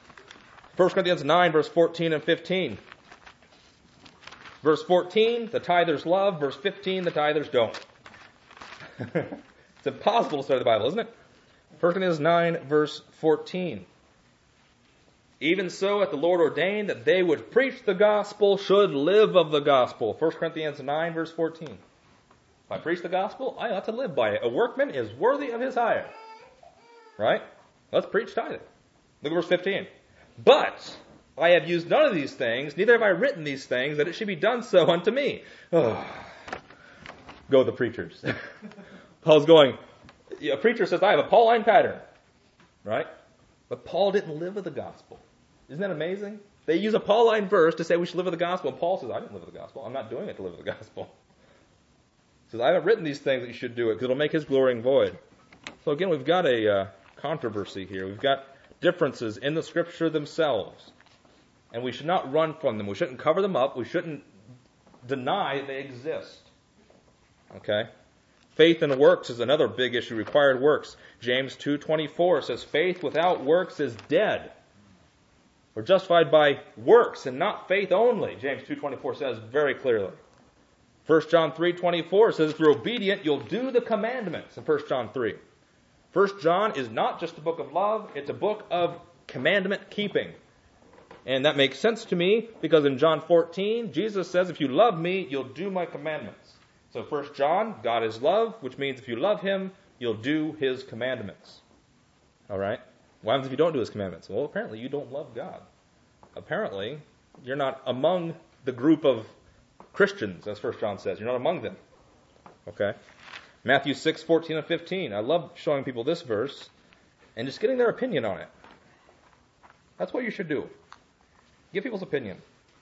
1 Corinthians 9, verse 14 and 15. Verse 14, the tithers love. Verse 15, the tithers don't. It's impossible to study the Bible, isn't it? 1 Corinthians 9, verse 14. Even so, hath the Lord ordained that they which preach the gospel should live of the gospel. 1 Corinthians 9, verse 14. If I preach the gospel, I ought to live by it. A workman is worthy of his hire. Right? Let's preach tithing. Look at verse 15. But I have used none of these things, neither have I written these things, that it should be done so unto me. Oh. Go the preachers. Paul's going, a preacher says, I have a Pauline pattern. Right? But Paul didn't live with the gospel. Isn't that amazing? They use a Pauline verse to say we should live with the gospel. And Paul says, I didn't live with the gospel. I'm not doing it to live with the gospel. He says, I haven't written these things that you should do it because it'll make his glorying void. So again, we've got a controversy here. We've got differences in the Scripture themselves. And we should not run from them. We shouldn't cover them up. We shouldn't deny they exist. Okay? Faith and works is another big issue, required works. James 2:24 says, faith without works is dead. We're justified by works and not faith only. James 2:24 says very clearly. 1 John 3:24 says, if you're obedient, you'll do the commandments in 1 John 3. 1 John is not just a book of love, it's a book of commandment keeping. And that makes sense to me because in John 14, Jesus says, if you love me, you'll do my commandments. So 1 John, God is love, which means if you love him, you'll do his commandments. All right? What happens if you don't do his commandments? Well, apparently you don't love God. Apparently, you're not among the group of Christians, as 1 John says. You're not among them. Okay? Matthew 6:14 and 15. I love showing people this verse and just getting their opinion on it. That's what you should do. Give people's opinion.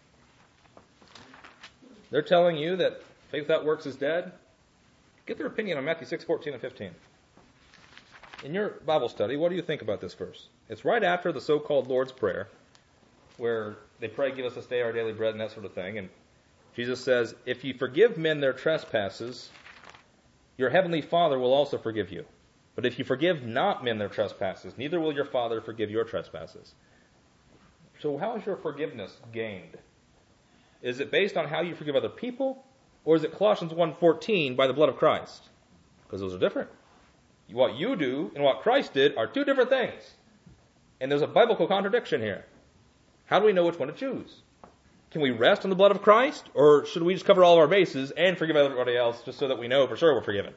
They're telling you that faith without works is dead. Get their opinion on Matthew 6:14 and 15. in your Bible study, what do you think about this verse? It's right after the so-called Lord's Prayer, where they pray, give us this day our daily bread and that sort of thing. And Jesus says, if you forgive men their trespasses, your heavenly Father will also forgive you. But if you forgive not men their trespasses, neither will your Father forgive your trespasses. So how is your forgiveness gained? Is it based on how you forgive other people? Or is it Colossians 1:14 by the blood of Christ? Because those are different. What you do and what Christ did are two different things. And there's a biblical contradiction here. How do we know which one to choose? Can we rest on the blood of Christ? Or should we just cover all of our bases and forgive everybody else just so that we know for sure we're forgiven?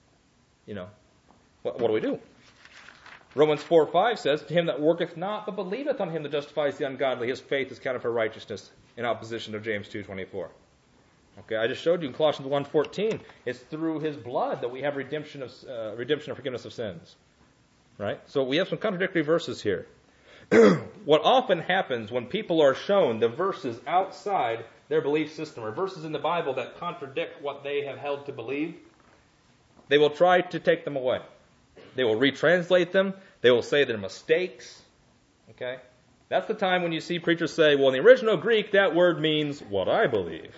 What do we do? Romans 4:5 says, to him that worketh not, but believeth on him that justifies the ungodly, his faith is counted for righteousness, in opposition to James 2:24. Okay, I just showed you in Colossians 1:14, it's through his blood that we have redemption and forgiveness of sins. Right? So we have some contradictory verses here. What often happens when people are shown the verses outside their belief system, or verses in the Bible that contradict what they have held to believe, they will try to take them away. They will retranslate them. They will say they're mistakes. Okay? That's the time when you see preachers say, well, in the original Greek, that word means what I believe.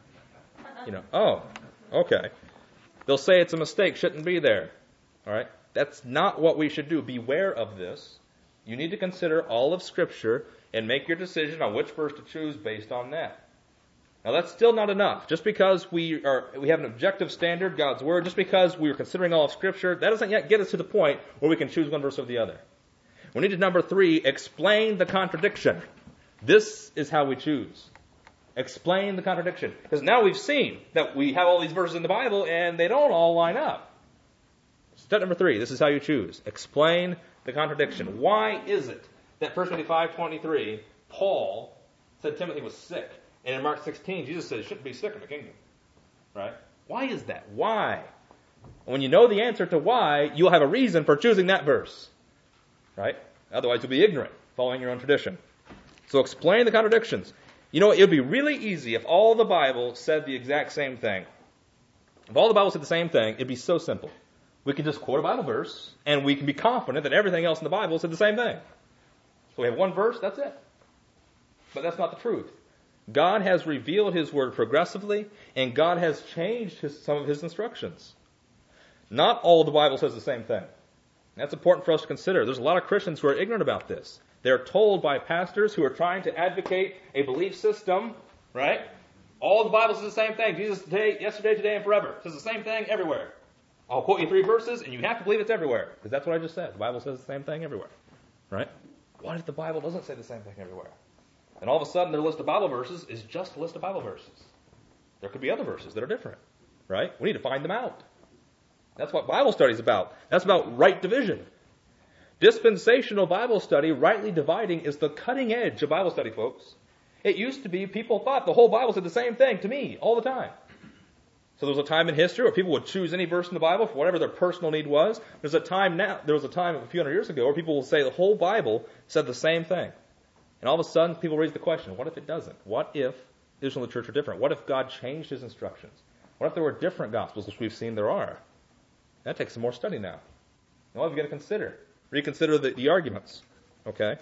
Oh, okay. They'll say it's a mistake, shouldn't be there. All right? That's not what we should do. Beware of this. You need to consider all of Scripture and make your decision on which verse to choose based on that. Now, that's still not enough. Just because we have an objective standard, God's Word, just because we are considering all of Scripture, that doesn't yet get us to the point where we can choose one verse over the other. We need to, number 3, explain the contradiction. This is how we choose. Explain the contradiction. Because now we've seen that we have all these verses in the Bible and they don't all line up. Step number 3, this is how you choose. Explain the contradiction. Why is it that 1 Timothy 5:23, Paul said Timothy was sick? And in Mark 16, Jesus said, you shouldn't be sick in the kingdom. Right? Why is that? Why? When you know the answer to why, you'll have a reason for choosing that verse. Right? Otherwise, you'll be ignorant, following your own tradition. So explain the contradictions. It would be really easy if all the Bible said the exact same thing. If all the Bible said the same thing, it'd be so simple. We could just quote a Bible verse, and we can be confident that everything else in the Bible said the same thing. So we have one verse, that's it. But that's not the truth. God has revealed His Word progressively, and God has changed some of His instructions. Not all the Bible says the same thing. That's important for us to consider. There's a lot of Christians who are ignorant about this. They're told by pastors who are trying to advocate a belief system, right? All the Bible says the same thing. Jesus yesterday, today, and forever. It says the same thing everywhere. I'll quote you 3 verses, and you have to believe it's everywhere. Because that's what I just said. The Bible says the same thing everywhere. Right? What if the Bible doesn't say the same thing everywhere? And all of a sudden, their list of Bible verses is just a list of Bible verses. There could be other verses that are different. Right? We need to find them out. That's what Bible study is about. That's about right division. Dispensational Bible study, rightly dividing, is the cutting edge of Bible study, folks. It used to be people thought the whole Bible said the same thing to me all the time. So there was a time in history where people would choose any verse in the Bible for whatever their personal need was. There was a time a few hundred years ago where people will say the whole Bible said the same thing. And all of a sudden, people raise the question, what if it doesn't? What if Israel and the church are different? What if God changed His instructions? What if there were different gospels, which we've seen there are? That takes some more study now. Now what have you got to consider? Reconsider the arguments. Okay?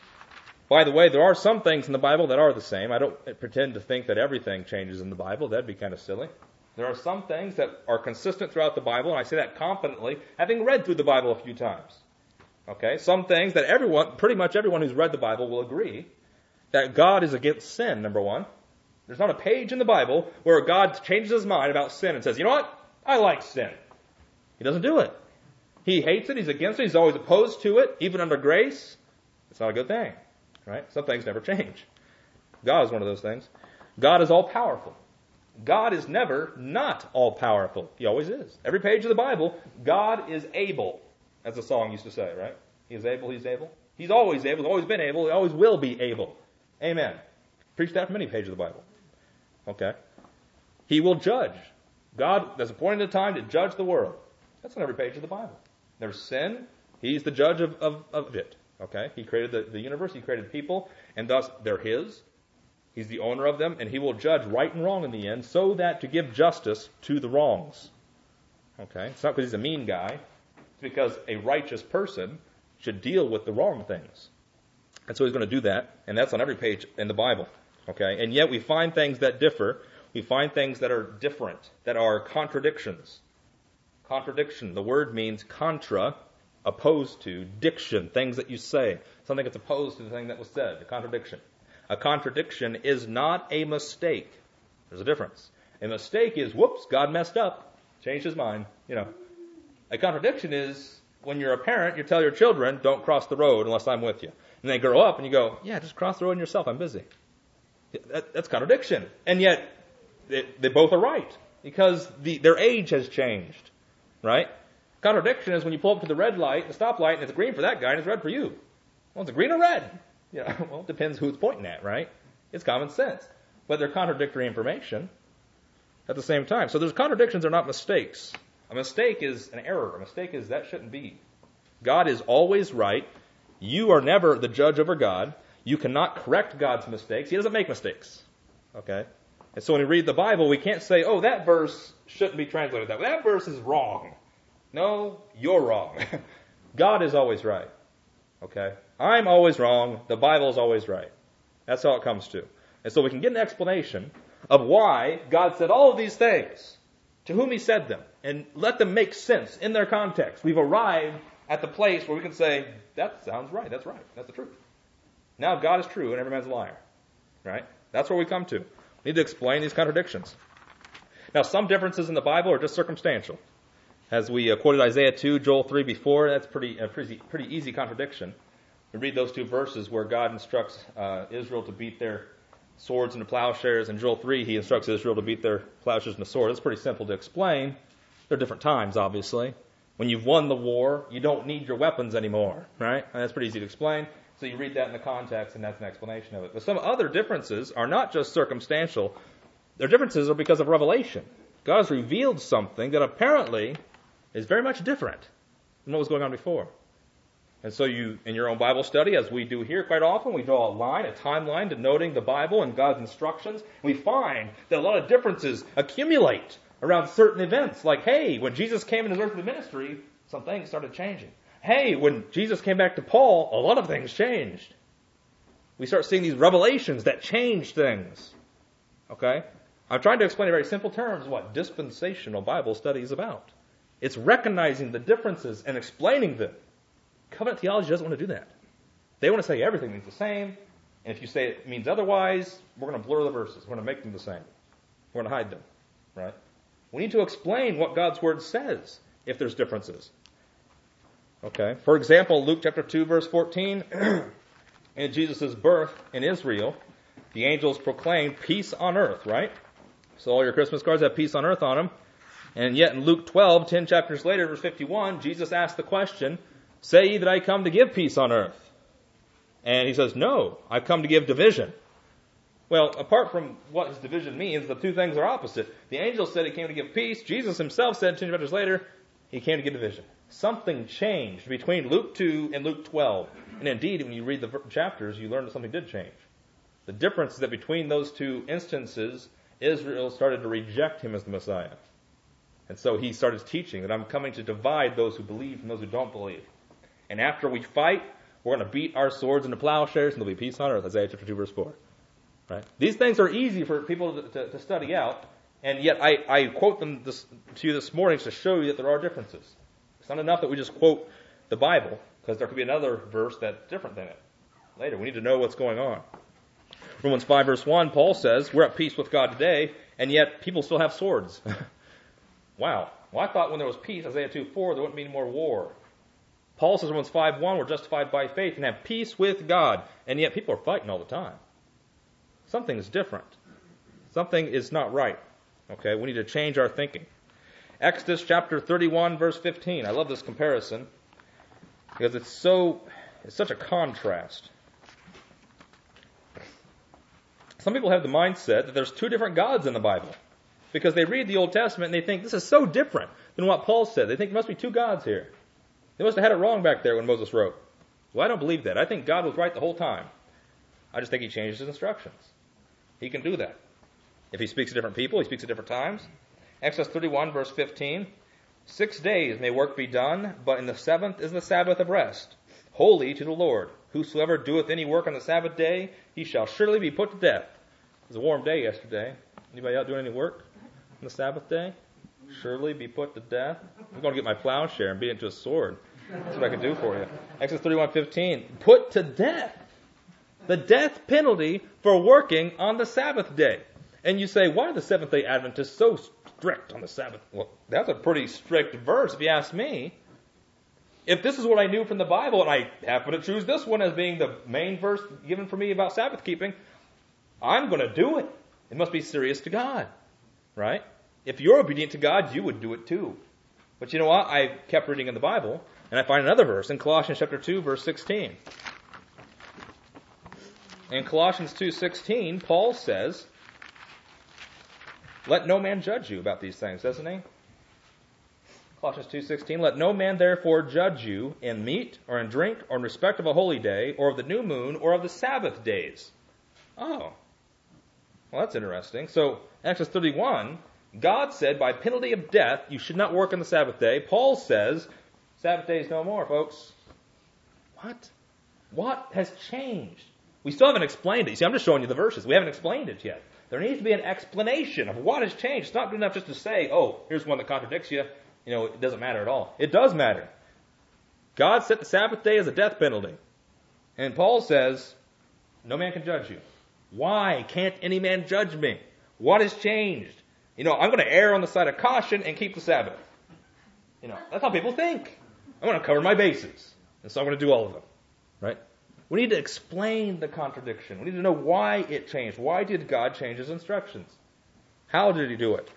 By the way, there are some things in the Bible that are the same. I don't pretend to think that everything changes in the Bible. That'd be kind of silly. There are some things that are consistent throughout the Bible, and I say that confidently, having read through the Bible a few times. Okay? Some things that pretty much everyone who's read the Bible will agree that God is against sin, number one. There's not a page in the Bible where God changes His mind about sin and says, you know what? I like sin. He doesn't do it. He hates it. He's against it. He's always opposed to it, even under grace. It's not a good thing. Right? Some things never change. God is one of those things. God is all-powerful. God is never not all-powerful. He always is. Every page of the Bible, God is able, as the song used to say, right? He is able, He's able. He's always able, He's always been able, He always will be able. Amen. Preach that from any page of the Bible. Okay? He will judge. God, there's a point in time to judge the world. That's on every page of the Bible. There's sin. He's the judge of it. Okay? He created the universe. He created people. And thus, they're His. He's the owner of them. And He will judge right and wrong in the end so that to give justice to the wrongs. Okay? It's not because He's a mean guy. It's because a righteous person should deal with the wrong things. And so he's going to do that, and that's on every page in the Bible. Okay? And yet we find things that differ. We find things that are different, that are contradictions. Contradiction, the word means contra, opposed to, diction, things that you say. Something that's opposed to the thing that was said, a contradiction. A contradiction is not a mistake. There's a difference. A mistake is, whoops, God messed up, changed his mind. A contradiction is when you're a parent, you tell your children, don't cross the road unless I'm with you. And they grow up and you go, yeah, just cross the road yourself, I'm busy. That's contradiction. And yet, they both are right because their age has changed, right? Contradiction is when you pull up to the red light, the stoplight, and it's green for that guy and it's red for you. Well, is it green or red? Well, it depends who it's pointing at, right? It's common sense. But they're contradictory information at the same time. So those contradictions are not mistakes. A mistake is an error. A mistake is that shouldn't be. God is always right. You are never the judge over God. You cannot correct God's mistakes. He doesn't make mistakes. Okay? And so when we read the Bible, we can't say, oh, that verse shouldn't be translated that way. That verse is wrong. No, you're wrong. God is always right. Okay? I'm always wrong. The Bible is always right. That's how it comes to. And so we can get an explanation of why God said all of these things, to whom he said them, and let them make sense in their context. We've arrived at the place where we can say, that sounds right. That's right. That's the truth. Now God is true and every man's a liar. Right? That's where we come to. We need to explain these contradictions. Now, some differences in the Bible are just circumstantial. As we quoted Isaiah 2, Joel 3 before, that's pretty easy contradiction. We read those two verses where God instructs Israel to beat their swords into plowshares. In Joel 3, he instructs Israel to beat their plowshares into swords. It's pretty simple to explain. There are different times, obviously. When you've won the war, you don't need your weapons anymore, right? And that's pretty easy to explain. So you read that in the context, and that's an explanation of it. But some other differences are not just circumstantial. Their differences are because of revelation. God has revealed something that apparently is very much different than what was going on before. And so you, in your own Bible study, as we do here quite often, we draw a line, a timeline denoting the Bible and God's instructions. We find that a lot of differences accumulate around certain events. Like, hey, when Jesus came in his earthly ministry, some things started changing. Hey, when Jesus came back to Paul, a lot of things changed. We start seeing these revelations that change things. Okay? I'm trying to explain in very simple terms what dispensational Bible study is about. It's recognizing the differences and explaining them. Covenant theology doesn't want to do that. They want to say everything means the same, and if you say it means otherwise, we're going to blur the verses. We're going to make them the same. We're going to hide them. Right? We need to explain what God's Word says if there's differences. Okay. For example, Luke chapter 2, verse 14, in Jesus' birth in Israel, the angels proclaimed peace on earth, right? So all your Christmas cards have peace on earth on them. And yet in Luke 12, 10 chapters later, verse 51, Jesus asked the question, say ye that I come to give peace on earth? And he says, no, I've come to give division. Well, apart from what his division means, the two things are opposite. The angel said he came to give peace. Jesus himself said 10 chapters later, he came to give division. Something changed between Luke 2 and Luke 12. And indeed, when you read the chapters, you learn that something did change. The difference is that between those two instances, Israel started to reject him as the Messiah. And so he started teaching that I'm coming to divide those who believe from those who don't believe. And after we fight, we're going to beat our swords into plowshares and there'll be peace on earth, Isaiah chapter 2, verse 4. Right? These things are easy for people to study out, and yet I quote them to you this morning to show you that there are differences. It's not enough that we just quote the Bible, because there could be another verse that's different than it later. We need to know what's going on. Romans 5, verse 1, Paul says, we're at peace with God today, and yet people still have swords. Wow. Well, I thought when there was peace, Isaiah 2:4, there wouldn't be any more war. Paul says in Romans 5:1, we're justified by faith and have peace with God. And yet people are fighting all the time. Something is different. Something is not right. Okay, we need to change our thinking. Exodus chapter 31, verse 15. I love this comparison because it's such a contrast. Some people have the mindset that there's two different gods in the Bible. Because they read the Old Testament and they think this is so different than what Paul said. They think there must be two gods here. They must have had it wrong back there when Moses wrote. Well, I don't believe that. I think God was right the whole time. I just think he changed his instructions. He can do that. If he speaks to different people, he speaks at different times. Exodus 31, verse 15 6 days may work be done, but in the seventh is the Sabbath of rest, holy to the Lord. Whosoever doeth any work on the Sabbath day, he shall surely be put to death. It was a warm day yesterday. Anybody out doing any work on the Sabbath day? Surely be put to death. I'm going to get my plowshare and beat it into a sword. That's what I can do for you. Exodus 31:15. Put to death. The death penalty for working on the Sabbath day. And you say, why are the Seventh-day Adventists so strict on the Sabbath? Well, that's a pretty strict verse if you ask me. If this is what I knew from the Bible, and I happen to choose this one as being the main verse given for me about Sabbath keeping, I'm going to do it. It must be serious to God, right? If you're obedient to God, you would do it too. But you know what? I kept reading in the Bible, and I find another verse in Colossians chapter 2, verse 16. In Colossians 2:16, Paul says, let no man judge you about these things, doesn't he? Colossians 2:16, let no man therefore judge you in meat or in drink or in respect of a holy day or of the new moon or of the Sabbath days. Oh, well, that's interesting. So, Exodus 31, God said by penalty of death, you should not work on the Sabbath day. Paul says, Sabbath day is no more, folks. What? What has changed? We still haven't explained it. You see, I'm just showing you the verses. We haven't explained it yet. There needs to be an explanation of what has changed. It's not good enough just to say, oh, here's one that contradicts you. You know, it doesn't matter at all. It does matter. God set the Sabbath day as a death penalty. And Paul says, no man can judge you. Why can't any man judge me? What has changed? You know, I'm going to err on the side of caution and keep the Sabbath. You know, that's how people think. I'm going to cover my bases. And so I'm going to do all of them. Right? We need to explain the contradiction. We need to know why it changed. Why did God change his instructions? How did he do it?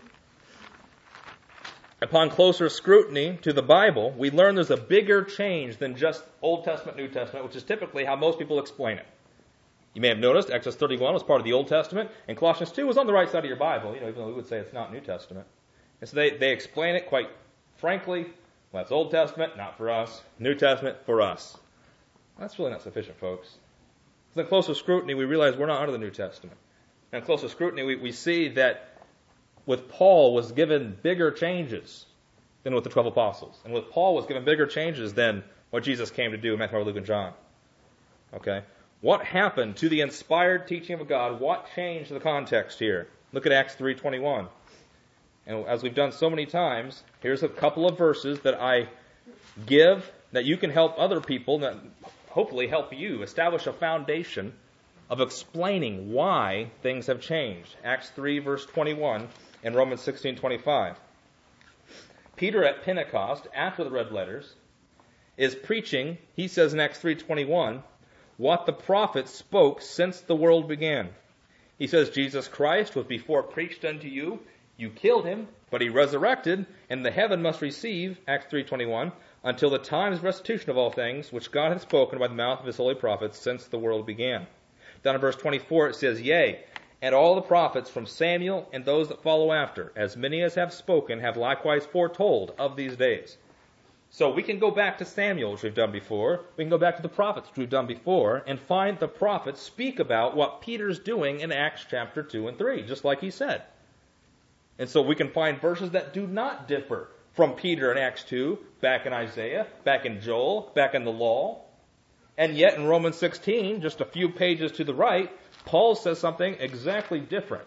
Upon closer scrutiny to the Bible, we learn there's a bigger change than just Old Testament, New Testament, which is typically how most people explain it. You may have noticed Exodus 31 was part of the Old Testament, and Colossians 2 was on the right side of your Bible, even though we would say it's not New Testament. And so they explain it quite frankly. Well, that's Old Testament, not for us. New Testament, for us. That's really not sufficient, folks. With closer scrutiny, we realize we're not under the New Testament. And in closer scrutiny, we see that with Paul was given bigger changes than with the 12 apostles. And with Paul was given bigger changes than what Jesus came to do in Matthew, Mark, Luke, and John. Okay? What happened to the inspired teaching of God? What changed the context here? Look at Acts 3:21. And as we've done so many times, here's a couple of verses that I give that you can help other people, that hopefully help you establish a foundation of explaining why things have changed. Acts 3 verse 21 and Romans 16:25. Peter at Pentecost, after the red letters, is preaching, he says in Acts 3:21, what the prophets spoke since the world began. He says, Jesus Christ was before preached unto you. You killed him, but he resurrected, and the heaven must receive, Acts 3:21, until the time of restitution of all things, which God hath spoken by the mouth of his holy prophets since the world began. Down in verse 24 it says, yea, and all the prophets from Samuel and those that follow after, as many as have spoken, have likewise foretold of these days. So we can go back to Samuel, which we've done before. We can go back to the prophets, which we've done before, and find the prophets speak about what Peter's doing in Acts chapter 2 and 3, just like he said. And so we can find verses that do not differ from Peter in Acts 2, back in Isaiah, back in Joel, back in the law. And yet in Romans 16, just a few pages to the right, Paul says something exactly different.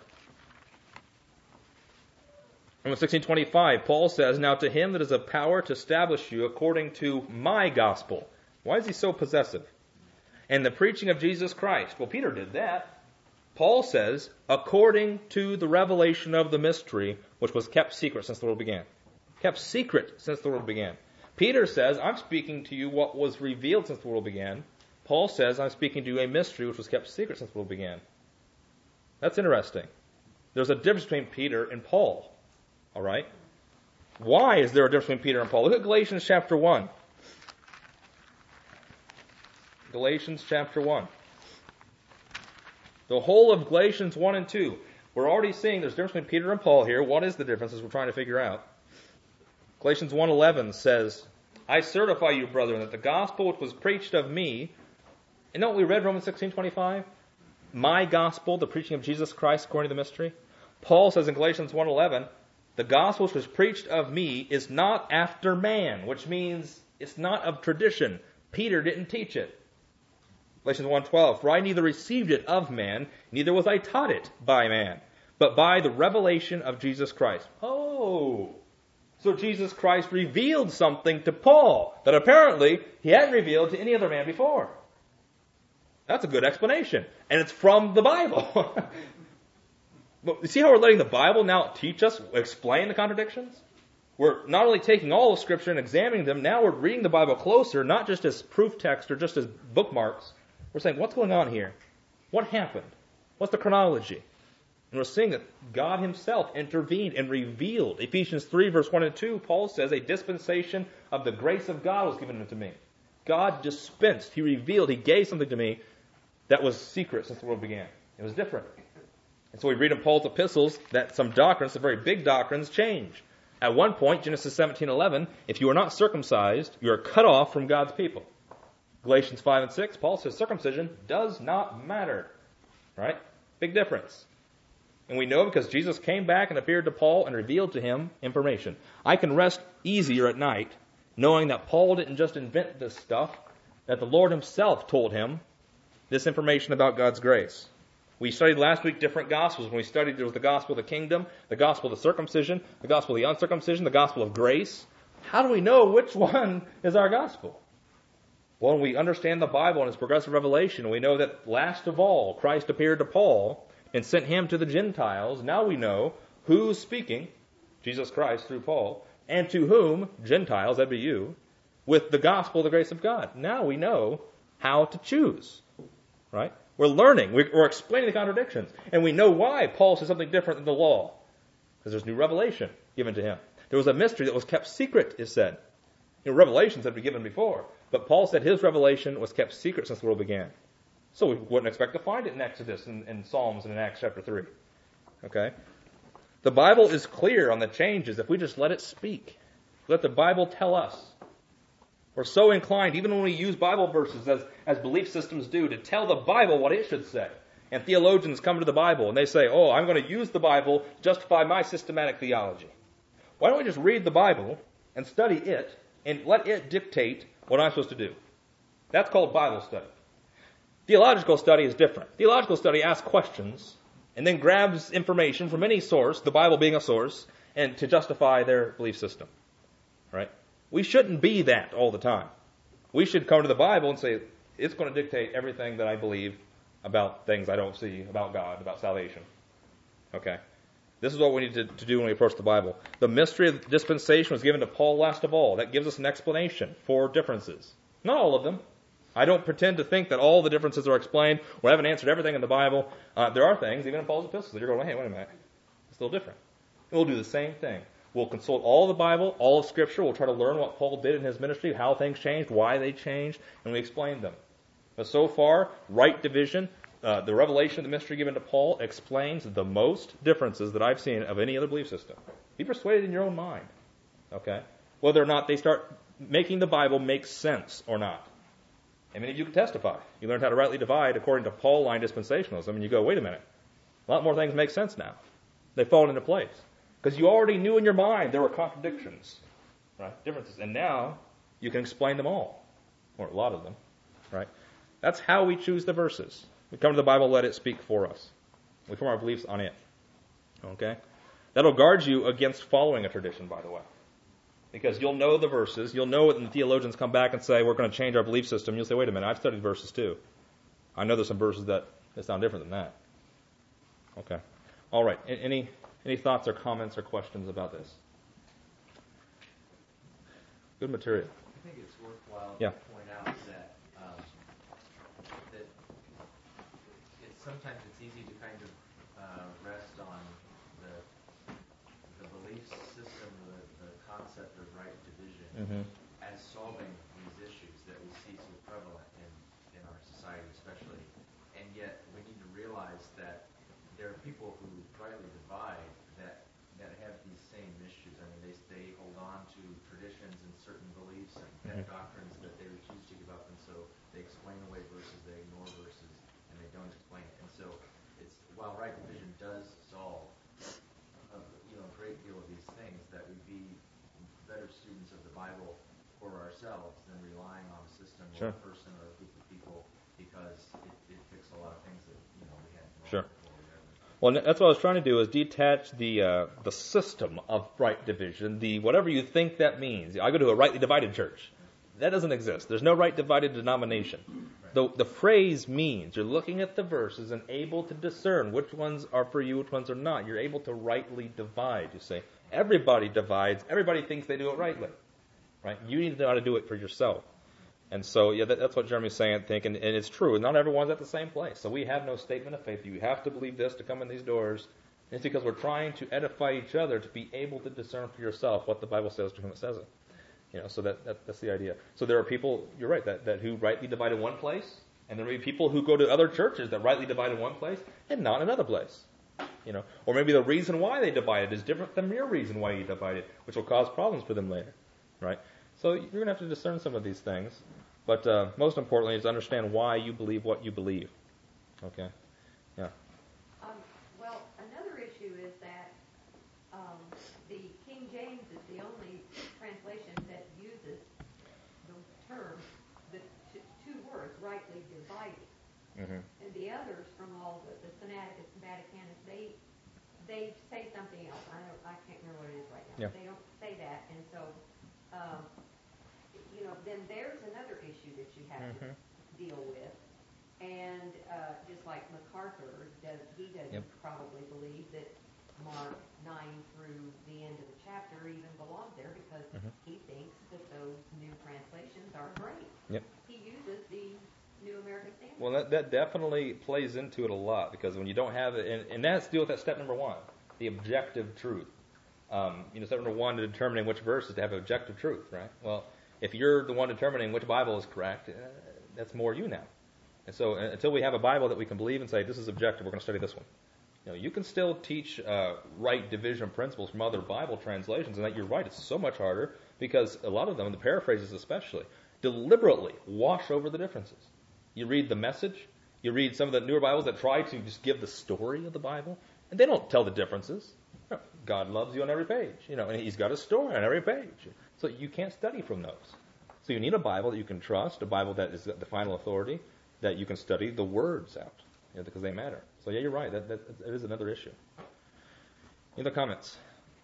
Romans 16:25, Paul says, now to him that is of power to establish you according to my gospel. Why is he so possessive? And the preaching of Jesus Christ. Well, Peter did that. Paul says, according to the revelation of the mystery, which was kept secret since the world began. Kept secret since the world began. Peter says, I'm speaking to you what was revealed since the world began. Paul says, I'm speaking to you a mystery which was kept secret since the world began. That's interesting. There's a difference between Peter and Paul. All right? Why is there a difference between Peter and Paul? Look at Galatians chapter 1. Galatians chapter 1. The whole of Galatians 1 and 2. We're already seeing there's a difference between Peter and Paul here. What is the difference as we're trying to figure out? Galatians 1:11 says, I certify you, brethren, that the gospel which was preached of me, and don't we read Romans 16:25? My gospel, the preaching of Jesus Christ according to the mystery. Paul says in Galatians 1:11, The gospel which was preached of me is not after man, which means it's not of tradition. Peter didn't teach it. Galatians 1:12, for I neither received it of man, neither was I taught it by man, but by the revelation of Jesus Christ. Oh, so Jesus Christ revealed something to Paul that apparently he hadn't revealed to any other man before. That's a good explanation. And it's from the Bible. But you see how we're letting the Bible now teach us, explain the contradictions? We're not only taking all of Scripture and examining them, now we're reading the Bible closer, not just as proof text or just as bookmarks. We're saying, what's going on here? What happened? What's the chronology? And we're seeing that God himself intervened and revealed. Ephesians 3, verse 1 and 2, Paul says, a dispensation of the grace of God was given unto me. God dispensed, he revealed, he gave something to me that was secret since the world began. It was different. And so we read in Paul's epistles that some doctrines, some very big doctrines, change. At one point, Genesis 17:11, if you are not circumcised, you are cut off from God's people. Galatians 5 and 6, Paul says circumcision does not matter. Right? Big difference. And we know because Jesus came back and appeared to Paul and revealed to him information. I can rest easier at night knowing that Paul didn't just invent this stuff, that the Lord himself told him this information about God's grace. We studied last week different gospels. When we studied, there was the gospel of the kingdom, the gospel of the circumcision, the gospel of the uncircumcision, the gospel of grace. How do we know which one is our gospel? Well, when we understand the Bible and its progressive revelation, we know that last of all, Christ appeared to Paul and sent him to the Gentiles. Now we know who's speaking, Jesus Christ through Paul, and to whom, Gentiles, that'd be you, with the gospel of the grace of God. Now we know how to choose. Right? We're learning. We're explaining the contradictions. And we know why Paul says something different than the law. Because there's new revelation given to him. There was a mystery that was kept secret, is said. Revelations had been given before. But Paul said his revelation was kept secret since the world began. So we wouldn't expect to find it in Exodus and Psalms and in Acts chapter 3. Okay? The Bible is clear on the changes if we just let it speak. Let the Bible tell us. We're so inclined, even when we use Bible verses as belief systems do, to tell the Bible what it should say. And theologians come to the Bible and they say, oh, I'm going to use the Bible to justify my systematic theology. Why don't we just read the Bible and study it and let it dictate what I'm supposed to do? That's called Bible study. Theological study is different. Theological study asks questions and then grabs information from any source, the Bible being a source, and to justify their belief system. Right? We shouldn't be that all the time. We should come to the Bible and say, it's going to dictate everything that I believe about things I don't see, about God, about salvation. Okay? This is what we need to do when we approach the Bible. The mystery of dispensation was given to Paul last of all. That gives us an explanation for differences. Not all of them. I don't pretend to think that all the differences are explained or haven't answered everything in the Bible. There are things, even in Paul's epistles, that you're going, hey, wait a minute. It's still different. And we'll do the same thing. We'll consult all the Bible, all of Scripture. We'll try to learn what Paul did in his ministry, how things changed, why they changed, and we explain them. But so far, right division, the revelation of the mystery given to Paul explains the most differences that I've seen of any other belief system. Be persuaded in your own mind. Okay? Whether or not they start making the Bible make sense or not. And many of you can testify. You learned how to rightly divide according to Pauline dispensationalism, and you go, wait a minute. A lot more things make sense now. They've fallen into place. Because you already knew in your mind there were contradictions, right? Differences. And now you can explain them all, or a lot of them, right? That's how we choose the verses. We come to the Bible, let it speak for us. We form our beliefs on it. Okay? That'll guard you against following a tradition, by the way. Because you'll know the verses. You'll know when the theologians come back and say, we're going to change our belief system. You'll say, wait a minute, I've studied verses too. I know there's some verses that sound different than that. Okay. All right. Any thoughts or comments or questions about this? Good material. I think it's worthwhile Yeah. to point out that sometimes it's easy to kind of rest on the belief system, the concept of right division, as solving these issues that we see so prevalent in our society, especially. And yet we need to realize that there are people who rightly divide that have these same issues. I mean, they hold on to traditions and certain beliefs and pet doctrines that they refuse to give up, and so they explain away verses, they ignore verses, and they don't explain it. And so it's while right division does solve a great deal of these Bible for ourselves than relying on a system Sure. or a person or a group of people, because it fixes a lot of things that we had wrong Sure. before we ever. Well, that's what I was trying to do, is detach the system of right division, the whatever you think that means. I go to a rightly divided church. That doesn't exist. There's no right divided denomination. The phrase means you're looking at the verses and able to discern which ones are for you, which ones are not. You're able to rightly divide. You say, everybody divides. Everybody thinks they do it rightly. Right? You need to know how to do it for yourself. And so, yeah, that's what Jeremy's saying, I think, and it's true. Not everyone's at the same place. So we have no statement of faith. You have to believe this to come in these doors. And it's because we're trying to edify each other to be able to discern for yourself what the Bible says to whom it says it. So that's the idea. So there are people, you're right, that who rightly divide in one place, and there may be people who go to other churches that rightly divide in one place and not in another place. Or maybe the reason why they divide it is different than your reason why you divide it, which will cause problems for them later, right? So you're going to have to discern some of these things, but most importantly is to understand why you believe what you believe. Okay? Yeah. Well, another issue is that the King James is the only translation that uses the term, the two words, rightly divided. Mm-hmm. And the others from all the Sinaiticus and Vaticanus, they say something else. I can't remember what it is right now. Yeah. They don't say that, and so then there's another issue that you have to deal with. And just like MacArthur, he doesn't probably believe that Mark 9 through the end of the chapter even belongs there, because he thinks that those new translations are great. Yep. He uses the New American Standard. Well, that definitely plays into it a lot, because when you don't have it, and that's deal with that step number one, the objective truth. Step number one to determining which verse is to have objective truth, right? Well, if you're the one determining which Bible is correct, that's more you now. And so until we have a Bible that we can believe and say, this is objective, we're going to study this one. You can still teach right division principles from other Bible translations, and that you're right, it's so much harder, because a lot of them, the paraphrases especially, deliberately wash over the differences. You read the Message, you read some of the newer Bibles that try to just give the story of the Bible, and they don't tell the differences. God loves you on every page, and He's got a story on every page. So you can't study from those. So you need a Bible that you can trust, a Bible that is the final authority, that you can study the words out, because they matter. So yeah, you're right. That is another issue. Any other comments?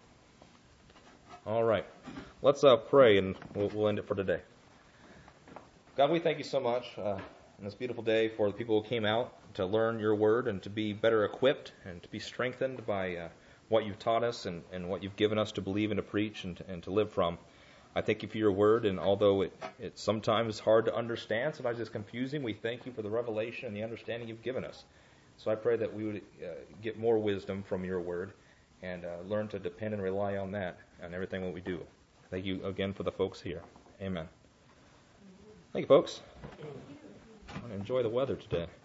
All right. Let's pray, and we'll end it for today. God, we thank you so much on this beautiful day for the people who came out to learn your word and to be better equipped and to be strengthened by what you've taught us and what you've given us to believe and to preach and to live from. I thank you for your word, and although it's sometimes hard to understand, sometimes it's confusing, we thank you for the revelation and the understanding you've given us. So I pray that we would get more wisdom from your word and learn to depend and rely on that and everything that we do. Thank you again for the folks here. Amen. Thank you, folks. I want to enjoy the weather today.